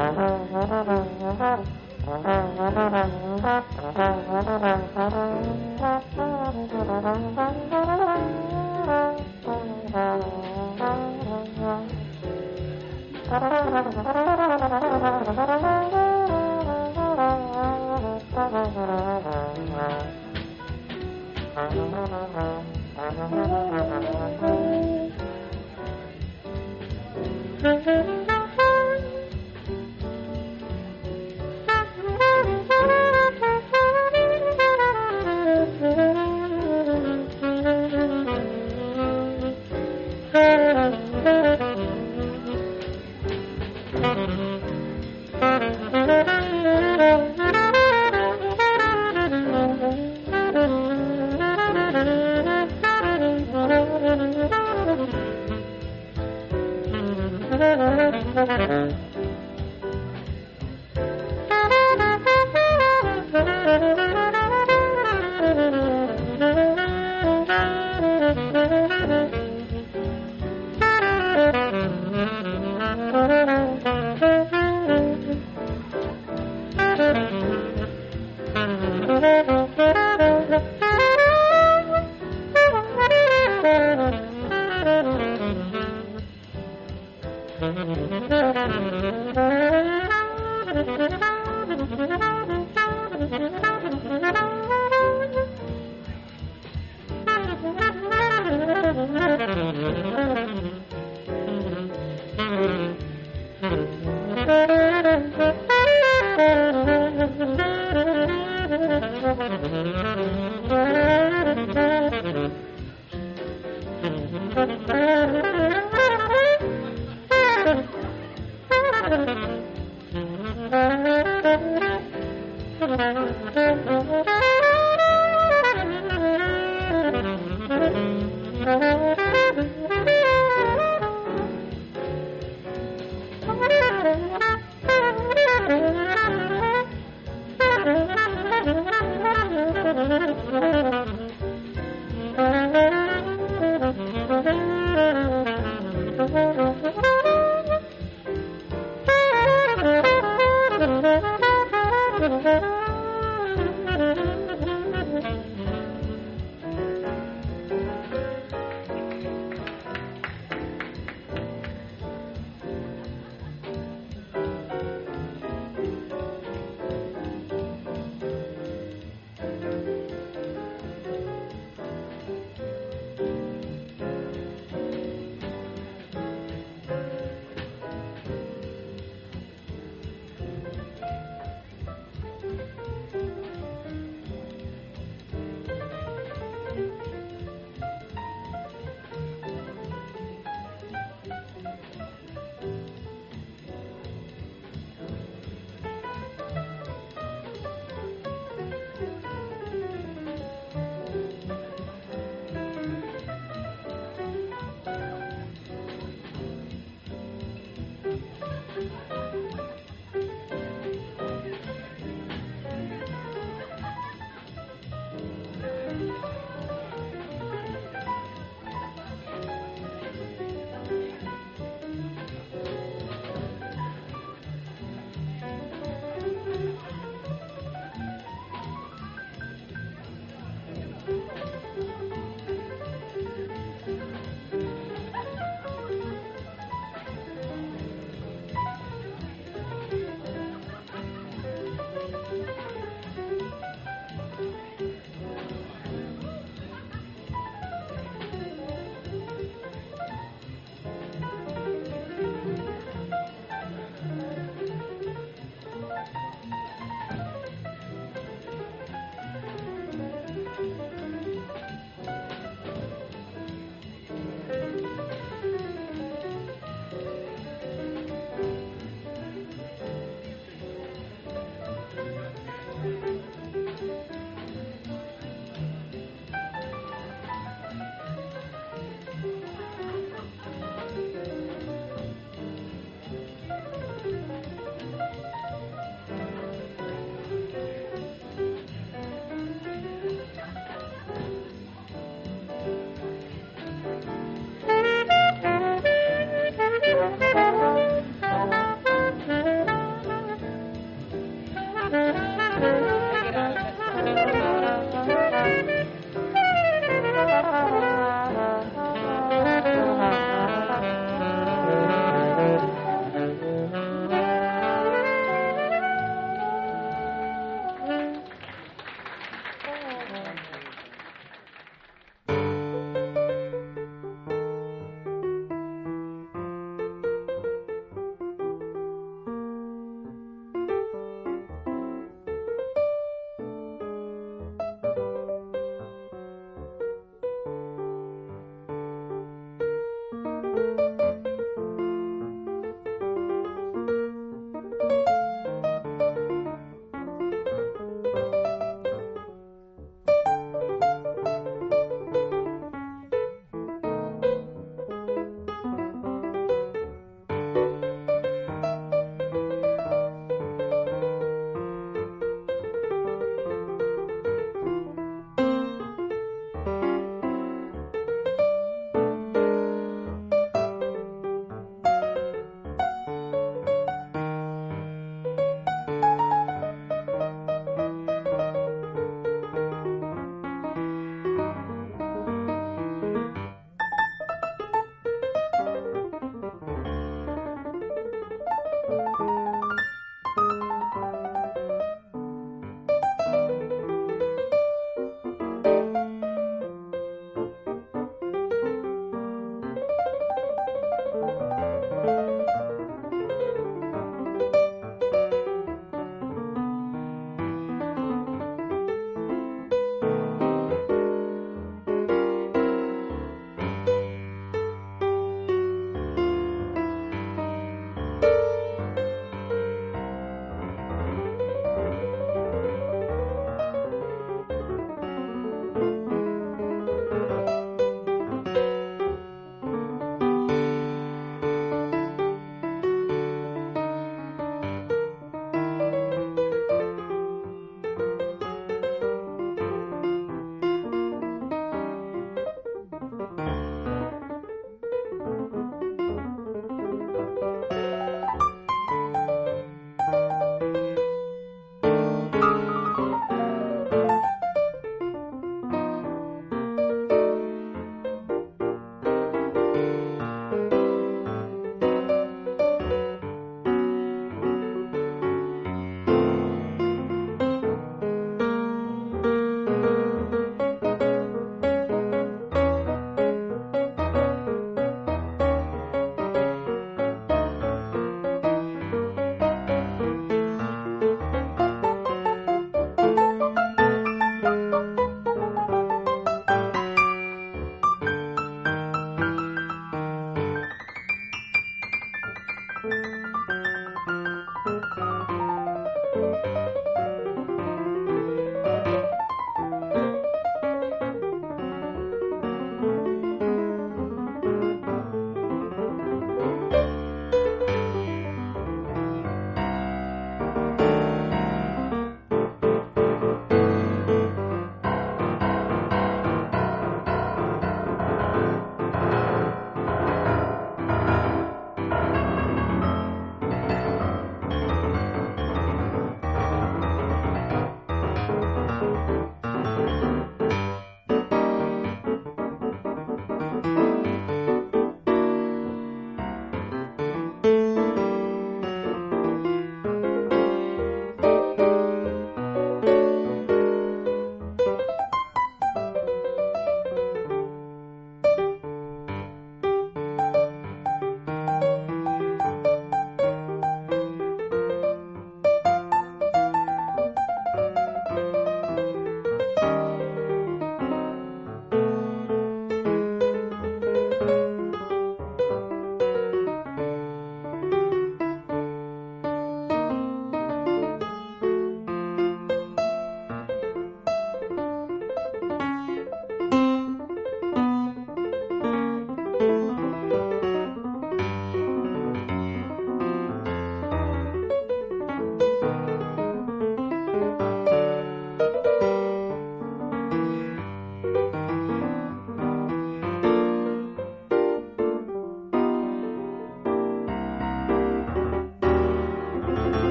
Thank you.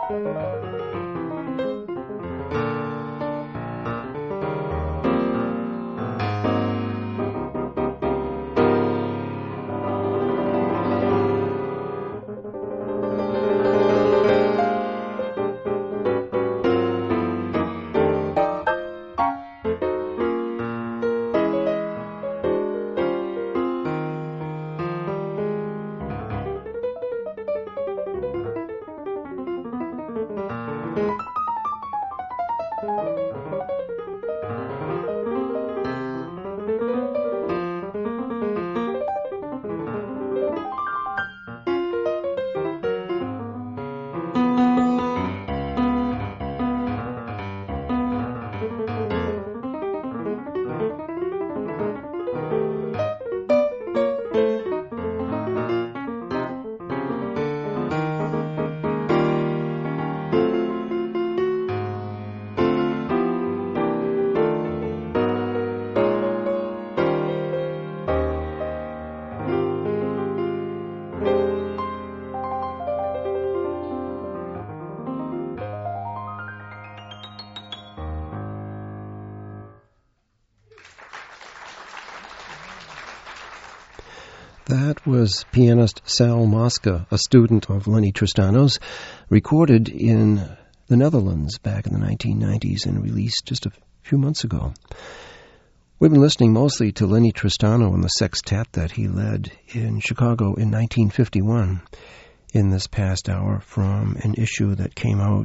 That was pianist Sal Mosca, a student of Lenny Tristano's, recorded in the Netherlands back in the 1990s and released just a few months ago. We've been listening mostly to Lenny Tristano and the sextet that he led in Chicago in 1951 in this past hour from an issue that came out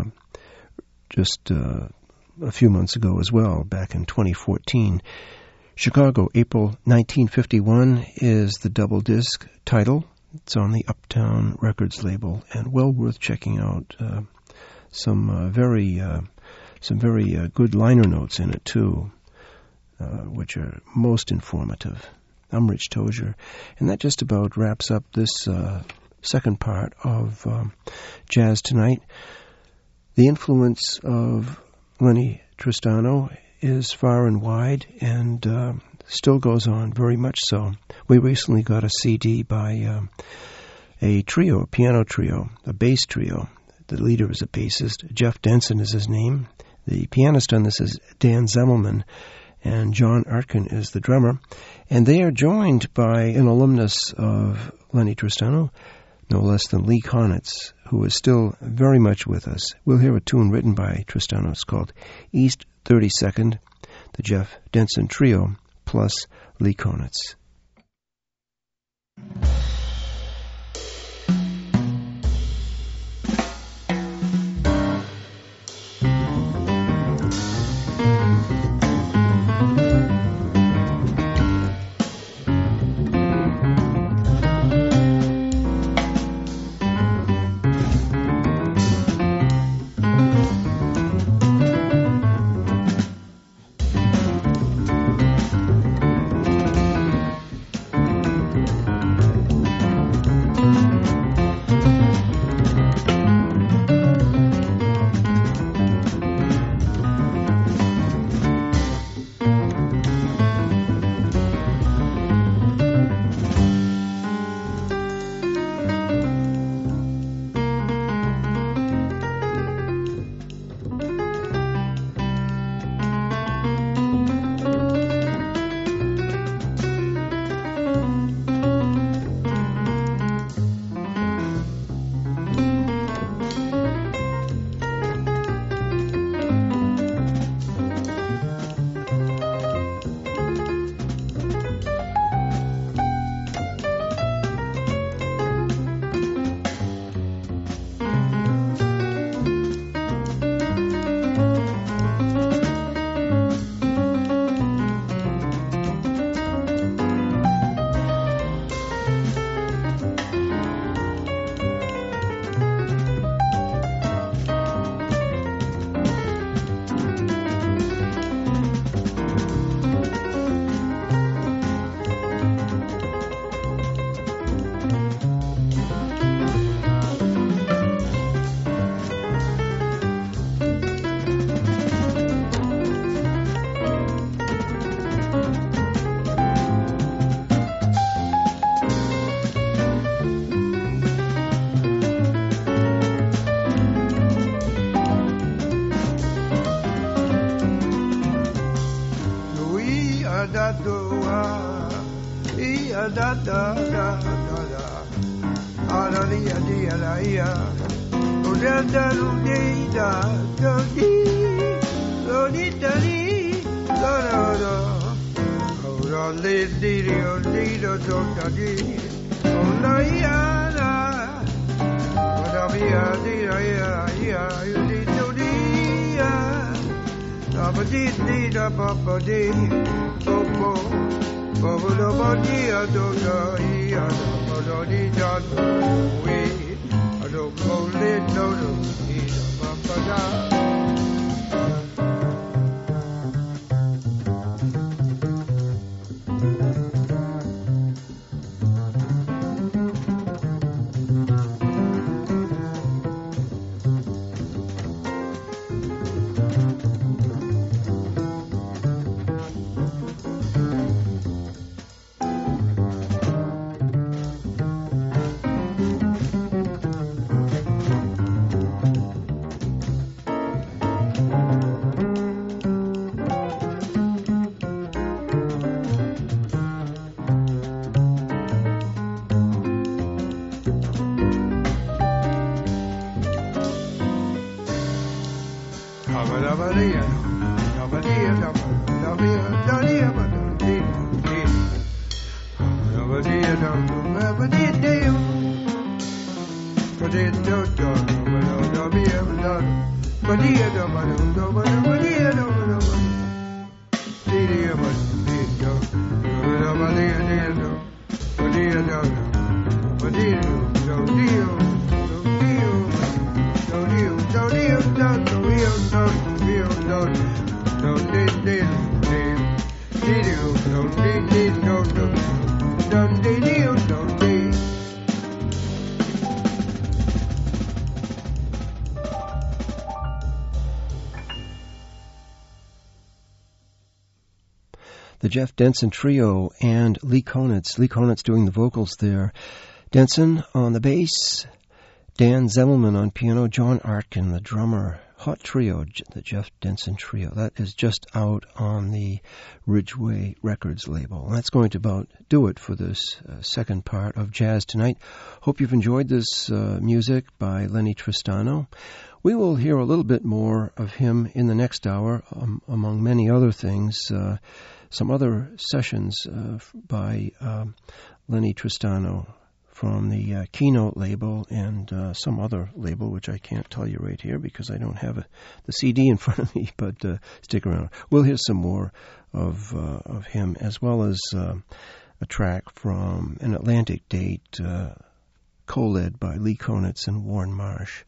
just a few months ago as well, back in 2014. Chicago, April 1951 is the double disc title. It's on the Uptown Records label, and well worth checking out. Some very good liner notes in it too, which are most informative. I'm Rich Tozier, and that just about wraps up this second part of Jazz Tonight. The influence of Lenny Tristano is far and wide, and still goes on very much so. We recently got a CD by a trio, a piano trio, a bass trio. The leader is a bassist. Jeff Denson is his name. The pianist on this is Dan Zemmelman, and John Artkin is the drummer. And they are joined by an alumnus of Lenny Tristano, no less than Lee Konitz, who is still very much with us. We'll hear a tune written by Tristano. It's called East 32nd, the Jeff Denson Trio, plus Lee Konitz. da da da da da. Ada dia dia la ia. O da da lo di da do di. Lo di da di da da da. O da li di o di do do da di. O la ia la. O da via di la ia you di do di ia. Da ba di da ba ba di. Bo bo. Bo bo da ba di do da ia da ba da di da do we. I don't go let no do di da ba ba da. The Jeff Denson Trio and Lee Konitz. Lee Konitz doing the vocals there. Denson on the bass, Dan Zemmelman on piano, John Artkin, the drummer. Hot trio, the Jeff Denson Trio. That is just out on the Ridgeway Records label. And that's going to about do it for this second part of Jazz Tonight. Hope you've enjoyed this music by Lenny Tristano. We will hear a little bit more of him in the next hour, among many other things. Some other sessions by Lenny Tristano from the Keynote label and some other label, which I can't tell you right here because I don't have the CD in front of me, but stick around. We'll hear some more of him, as well as a track from an Atlantic Date, co-led by Lee Konitz and Warren Marsh.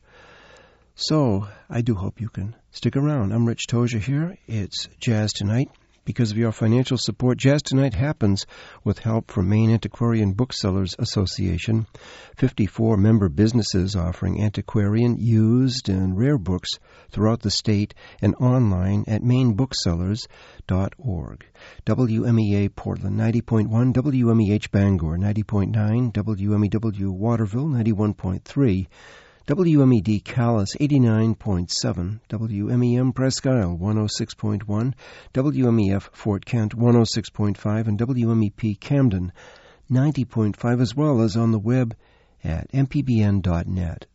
So, I do hope you can stick around. I'm Rich Tozier here. It's Jazz Tonight. Because of your financial support, Jazz Tonight happens with help from Maine Antiquarian Booksellers Association, 54 member businesses offering antiquarian, used, and rare books throughout the state and online at mainbooksellers.org. WMEA Portland 90.1, WMEH Bangor 90.9, WMEW Waterville 91.3, WMED Calais 89.7, WMEM Presque Isle 106.1, WMEF Fort Kent 106.5, and WMEP Camden 90.5, as well as on the web at mpbn.net.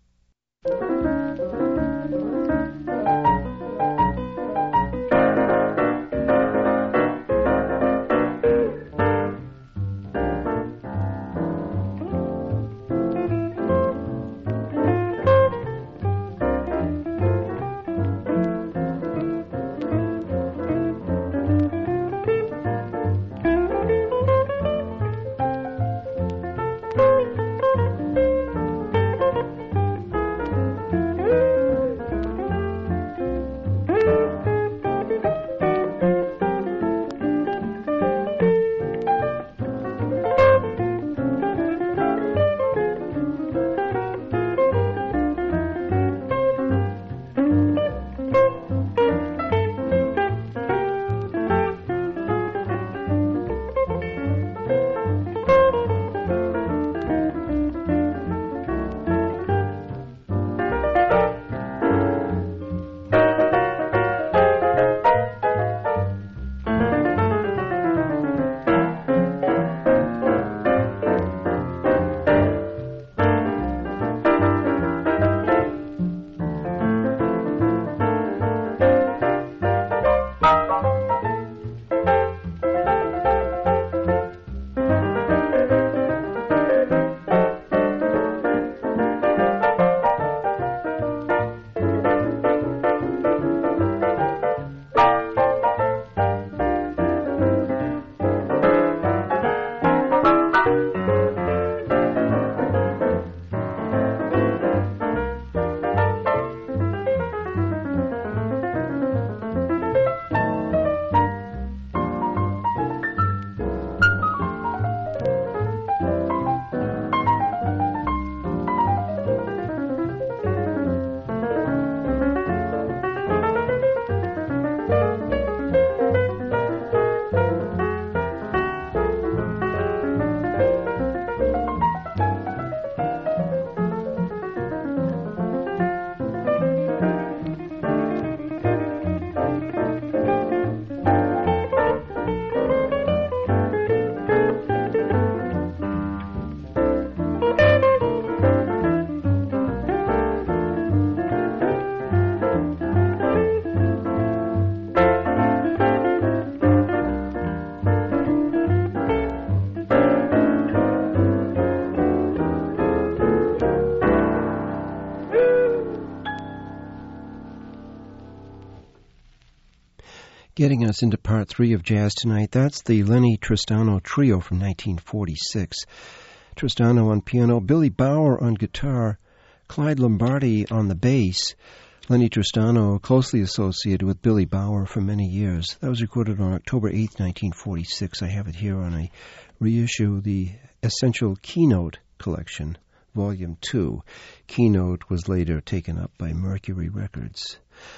Getting us into part 3 of Jazz Tonight, that's the Lenny Tristano Trio from 1946. Tristano on piano, Billy Bauer on guitar, Clyde Lombardi on the bass. Lenny Tristano closely associated with Billy Bauer for many years. That was recorded on October 8, 1946. I have it here on a reissue, the Essential Keynote Collection, Volume 2. Keynote was later taken up by Mercury Records.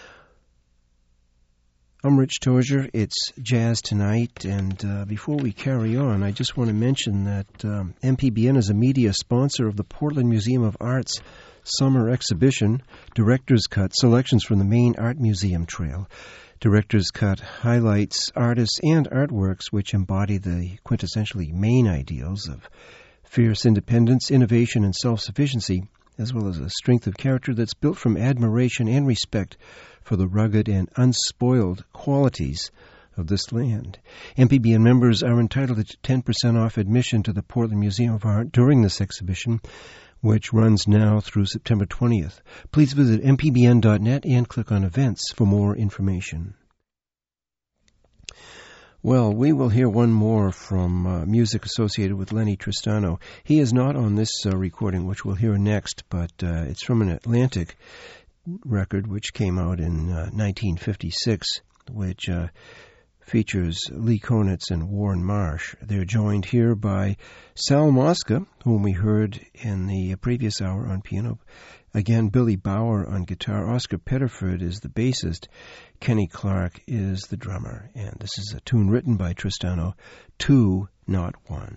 I'm Rich Tozier. It's Jazz Tonight, and before we carry on, I just want to mention that MPBN is a media sponsor of the Portland Museum of Art's Summer Exhibition, Director's Cut, selections from the main Art Museum Trail. Director's Cut highlights artists and artworks which embody the quintessentially Maine ideals of fierce independence, innovation, and self-sufficiency, as well as a strength of character that's built from admiration and respect for the rugged and unspoiled qualities of this land. MPBN members are entitled to 10% off admission to the Portland Museum of Art during this exhibition, which runs now through September 20th. Please visit mpbn.net and click on Events for more information. Well, we will hear one more from music associated with Lenny Tristano. He is not on this recording, which we'll hear next, but it's from an Atlantic record which came out in 1956, which features Lee Konitz and Warren Marsh. They're joined here by Sal Mosca, whom we heard in the previous hour on piano. Again, Billy Bauer on guitar. Oscar Pettiford is the bassist. Kenny Clark is the drummer. And this is a tune written by Tristano, 2, Not 1.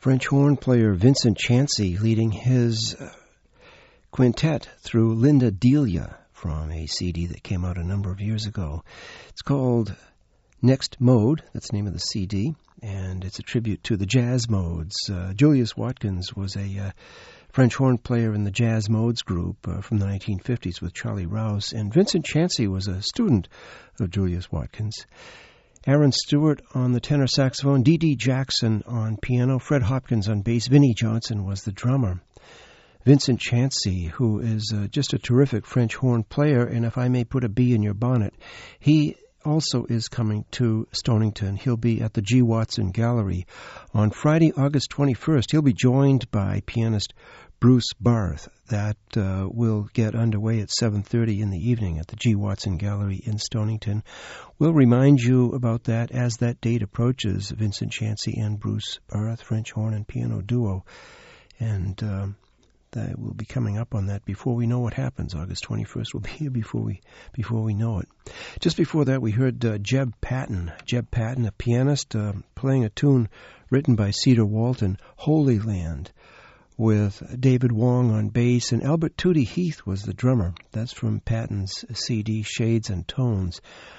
French horn player Vincent Chansey leading his quintet through Linda Delia from a CD that came out a number of years ago. It's called Next Mode, that's the name of the CD, and it's a tribute to the Jazz Modes. Julius Watkins was a French horn player in the Jazz Modes group from the 1950s with Charlie Rouse, and Vincent Chansey was a student of Julius Watkins. Aaron Stewart on the tenor saxophone, D.D. Jackson on piano, Fred Hopkins on bass, Vinnie Johnson was the drummer. Vincent Chansey, who is just a terrific French horn player, and if I may put a bee in your bonnet, he also is coming to Stonington. He'll be at the G. Watson Gallery on Friday, August 21st. He'll be joined by pianist Bruce Barth. That will get underway at 7:30 in the evening at the G. Watson Gallery in Stonington. We'll remind you about that as that date approaches. Vincent Chansey and Bruce Barth, French horn and piano duo. And that will be coming up on that before we know what happens. August 21st will be here before we know it. Just before that, we heard Jeb Patton. Jeb Patton, a pianist, playing a tune written by Cedar Walton, Holy Land, with David Wong on bass, and Albert Tootie Heath was the drummer. That's from Patton's CD, Shades and Tones.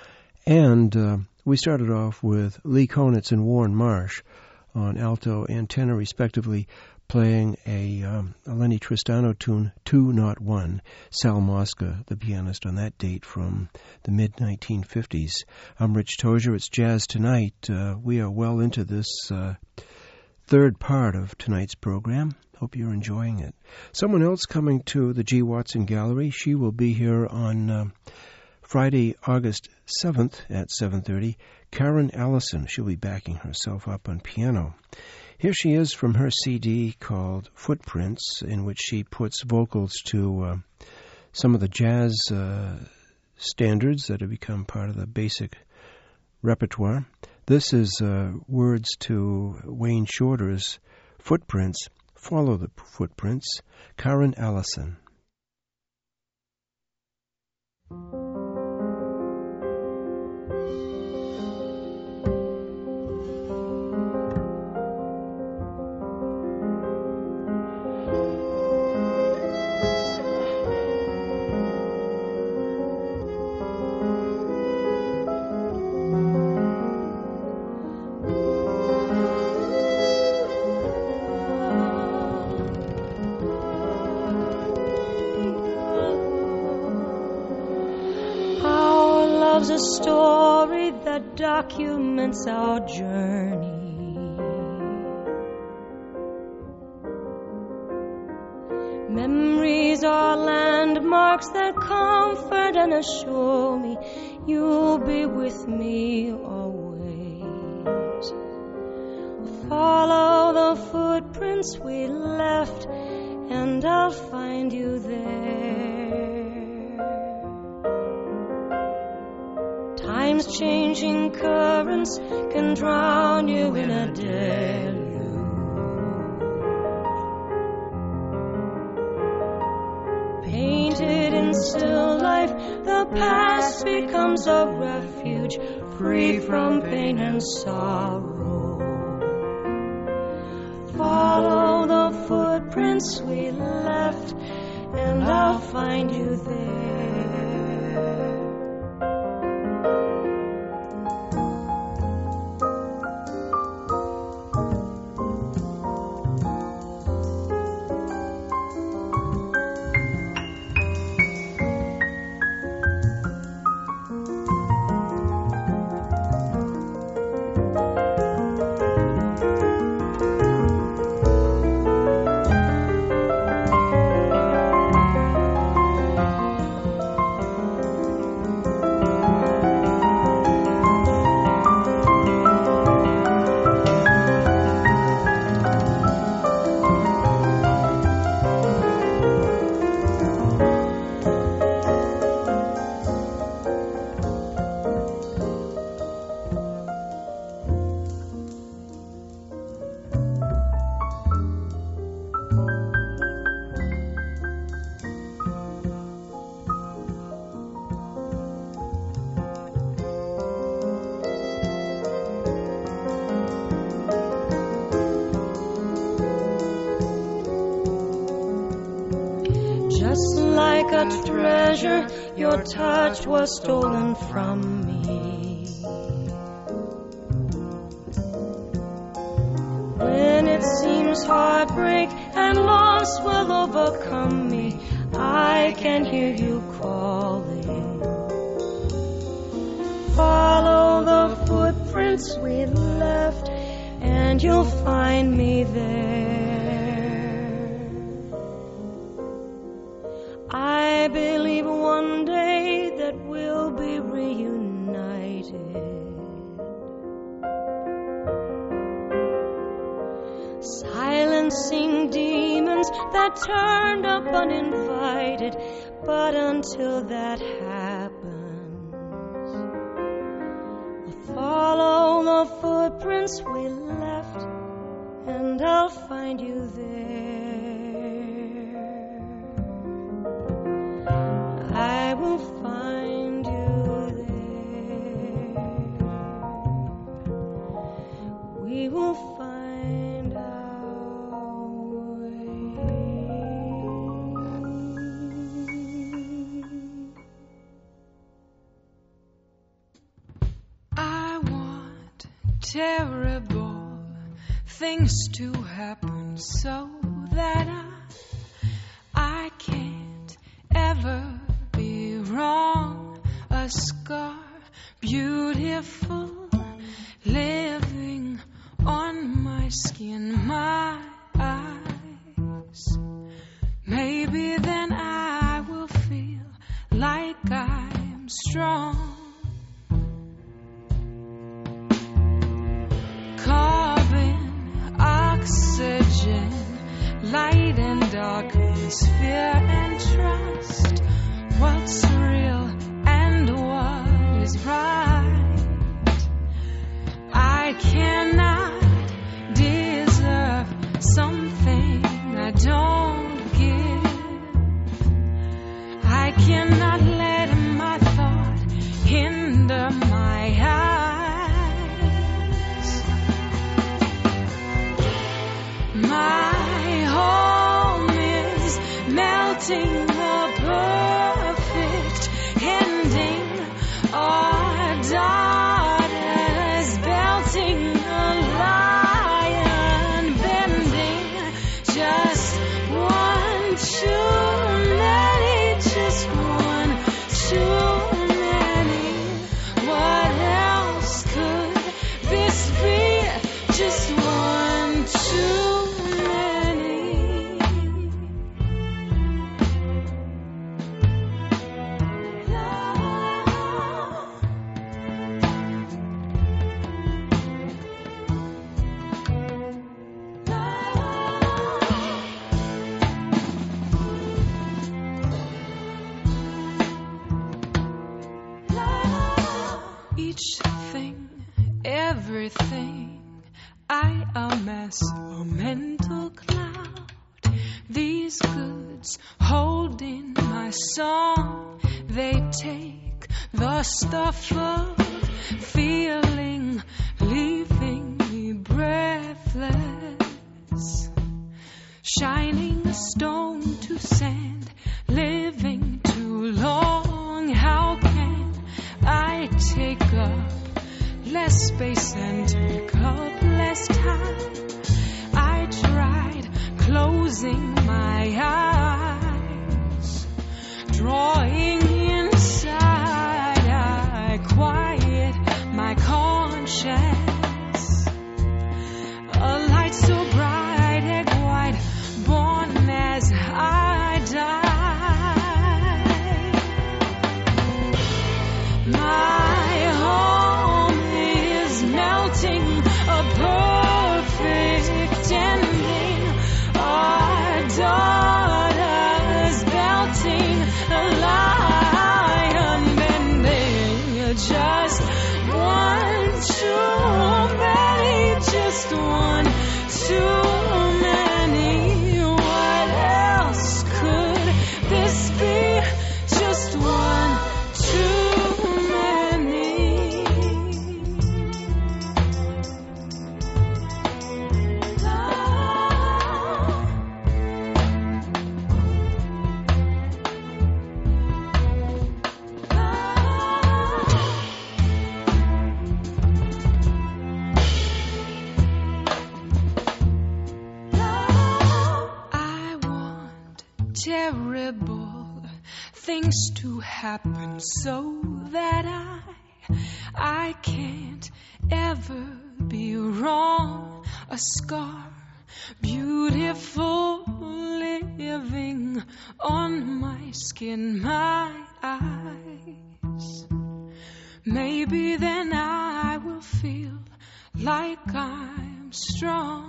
And we started off with Lee Konitz and Warren Marsh on alto and tenor, respectively, playing a Lenny Tristano tune, 2 Not 1. Sal Mosca, the pianist on that date from the mid-1950s. I'm Rich Tozier. It's Jazz Tonight. We are well into this third part of tonight's program. Hope you're enjoying it. Someone else coming to the G. Watson Gallery. She will be here on Friday, August 7th at 7:30. Karen Allison. She'll be backing herself up on piano. Here she is from her CD called Footprints, in which she puts vocals to some of the jazz standards that have become part of the basic repertoire. This is words to Wayne Shorter's Footprints. Follow the Footprints. Karen Allison. A story that documents our journey. Memories are landmarks that comfort and assure me you'll be with me always. Follow the footprints we left and I'll find you there. Time's changing currents can drown you in a deluge. Painted in still life, the past becomes a refuge, free from pain and sorrow. Follow the footprints we left, and I'll find you there. Just like a treasure, your touch was stolen from me. When it seems heartbreak and loss will overcome me, I can hear you calling. Follow the footprints we left, and you'll find me there. I believe one day that we'll be reunited. Silencing demons that turned up uninvited. But until that happens, I'll follow the footprints we left, and I'll find you there. I will find you there. We will find our way. I want terrible things to happen so that I can't ever be wrong. A scar, beautiful, living on my skin, my eyes. Maybe then I will feel like I'm strong. Carbon, oxygen, light and darkness, fear and trust. What's real and what is right? I cannot deserve something I don't give. I cannot let my thought hinder my eyes. My home is melting a perfect ending. Our daughters belting a lion bending. Just one too many, just one too many. What else could this be? Just one too many. Each thing, everything, I amass a mental cloud. These goods hold in my song, they take the stuff of feeling, leaving me breathless. Shining a stone to sand, living too long. How can I take up less space and take up less time? I tried closing my eyes, drawing inside. I quiet my conscience. A light so bright, egg white, born as I die. My home is melting, a perfect ending. Our daughters things to happen so that I can't ever be wrong. A scar, beautiful living on my skin, my eyes. Maybe then I will feel like I'm strong.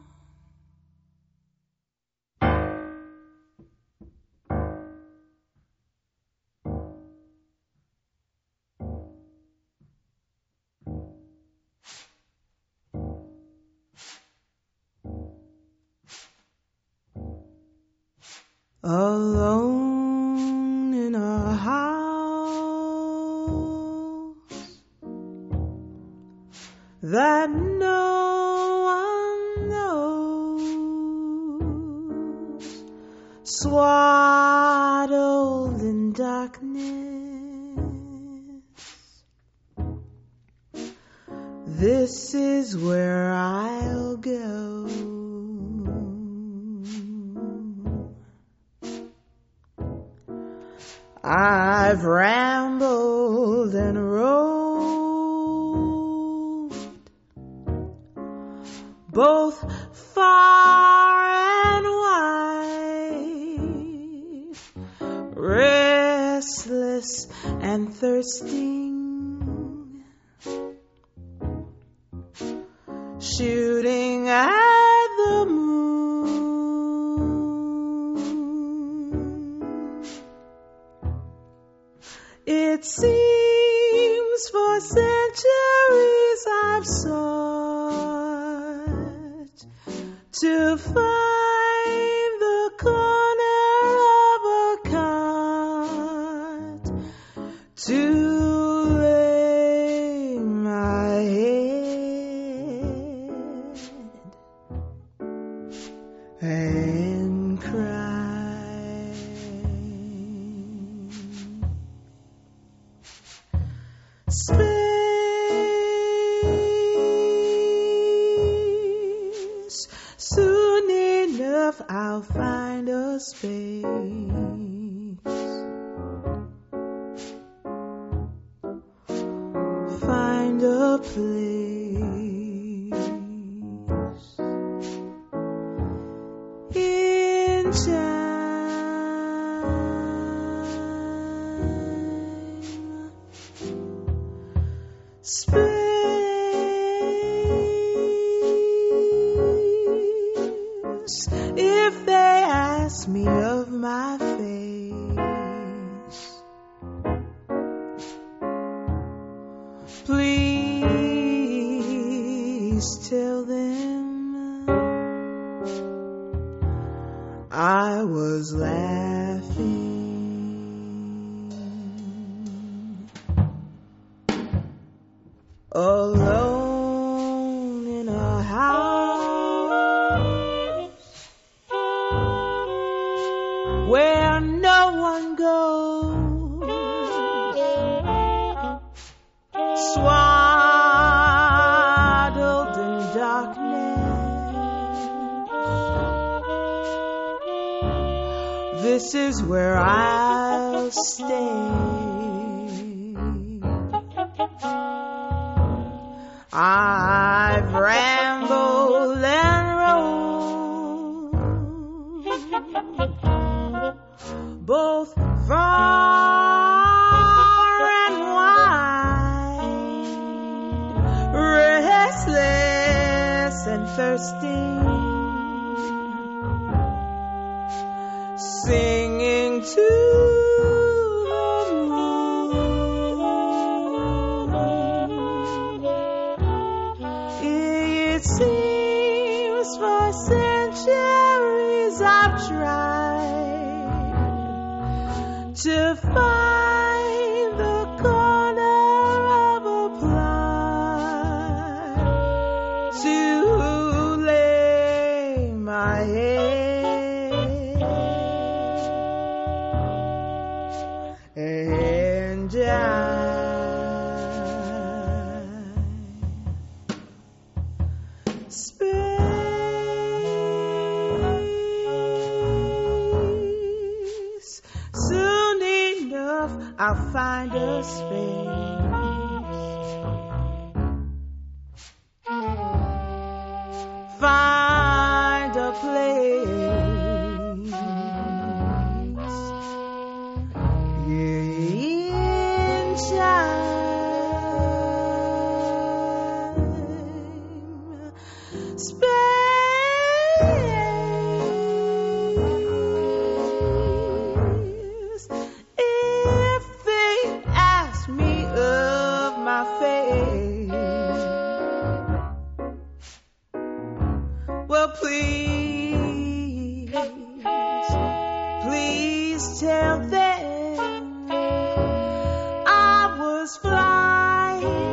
Alone in a house that no one knows, swaddled in darkness. This is where I'll go. I've rambled and roved both far and wide, restless and thirsting, shooting at the moon. It seems for centuries I've sought to find the corner of a cot to lay my head and cry. Space, soon enough I'll find a space, find a place in time. Space, if they ask me of my face, please tell them I was laughing. Alone in a house where no one goes, swaddled in darkness. This is where I'll stay. I've rambled and roamed both far and wide, restless and thirsting, singing to it seems for centuries I've tried to find the corner of a plot to lay my head and die. Space, soon I'll find a space. Find a place in time, space. If they ask me of my fate, well, please, please tell them I was flying.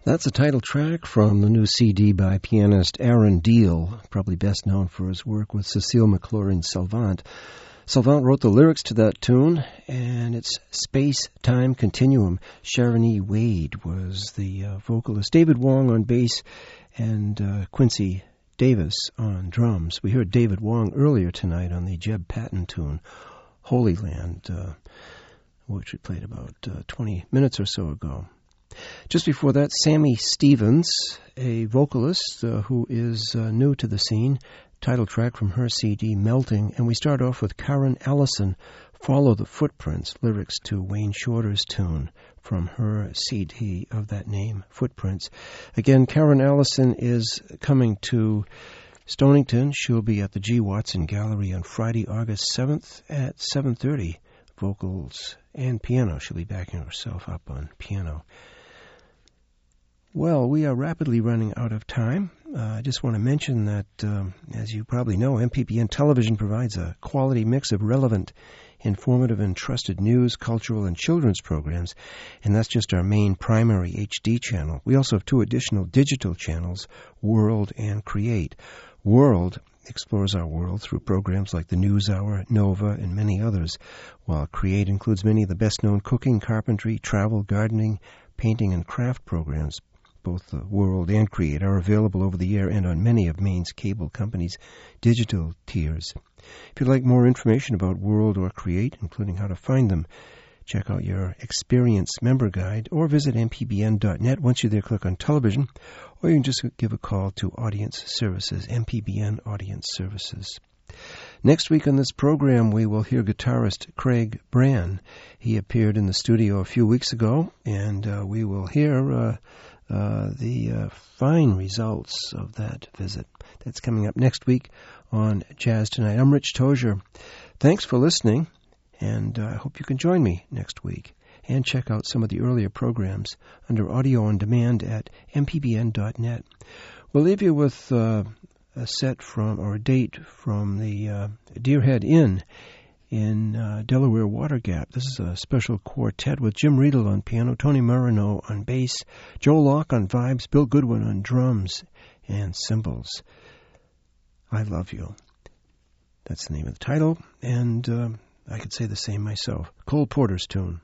That's a title track from the new CD by pianist Aaron Deal, probably best known for his work with Cecile McLaurin Salvant. Salvant wrote the lyrics to that tune, and it's Space-Time Continuum. Sharon E. Wade was the vocalist, David Wong on bass, and Quincy Davis on drums. We heard David Wong earlier tonight on the Jeb Patton tune, Holy Land, which we played about 20 minutes or so ago. Just before that, Sammy Stevens, a vocalist who is new to the scene, title track from her CD, Melting. And we start off with Karen Allison, Follow the Footprints, lyrics to Wayne Shorter's tune from her CD of that name, Footprints. Again, Karen Allison is coming to Stonington. She'll be at the G. Watson Gallery on Friday, August 7th at 7:30. Vocals and piano. She'll be backing herself up on piano. Well, we are rapidly running out of time. I just want to mention that, as you probably know, MPBN Television provides a quality mix of relevant, informative, and trusted news, cultural, and children's programs, and that's just our main primary HD channel. We also have two additional digital channels, World and Create. World explores our world through programs like the News Hour, Nova, and many others, while Create includes many of the best-known cooking, carpentry, travel, gardening, painting, and craft programs. Both the World and Create are available over the air and on many of Maine's cable companies' digital tiers. If you'd like more information about World or Create, including how to find them, check out your Experience member guide or visit mpbn.net. Once you're there, click on television, or you can just give a call to Audience Services, MPBN Audience Services. Next week on this program, we will hear guitarist Craig Brann. He appeared in the studio a few weeks ago, and we will hear the fine results of that visit. That's coming up next week on Jazz Tonight. I'm Rich Tozier. Thanks for listening, and I hope you can join me next week and check out some of the earlier programs under audio on demand at mpbn.net. We'll leave you with a set from, or a date from the Deerhead Inn in Delaware Water Gap. This is a special quartet with Jim Riedel on piano, Tony Marino on bass, Joe Locke on vibes, Bill Goodwin on drums and cymbals. I Love You. That's the name of the title, and I could say the same myself. Cole Porter's tune.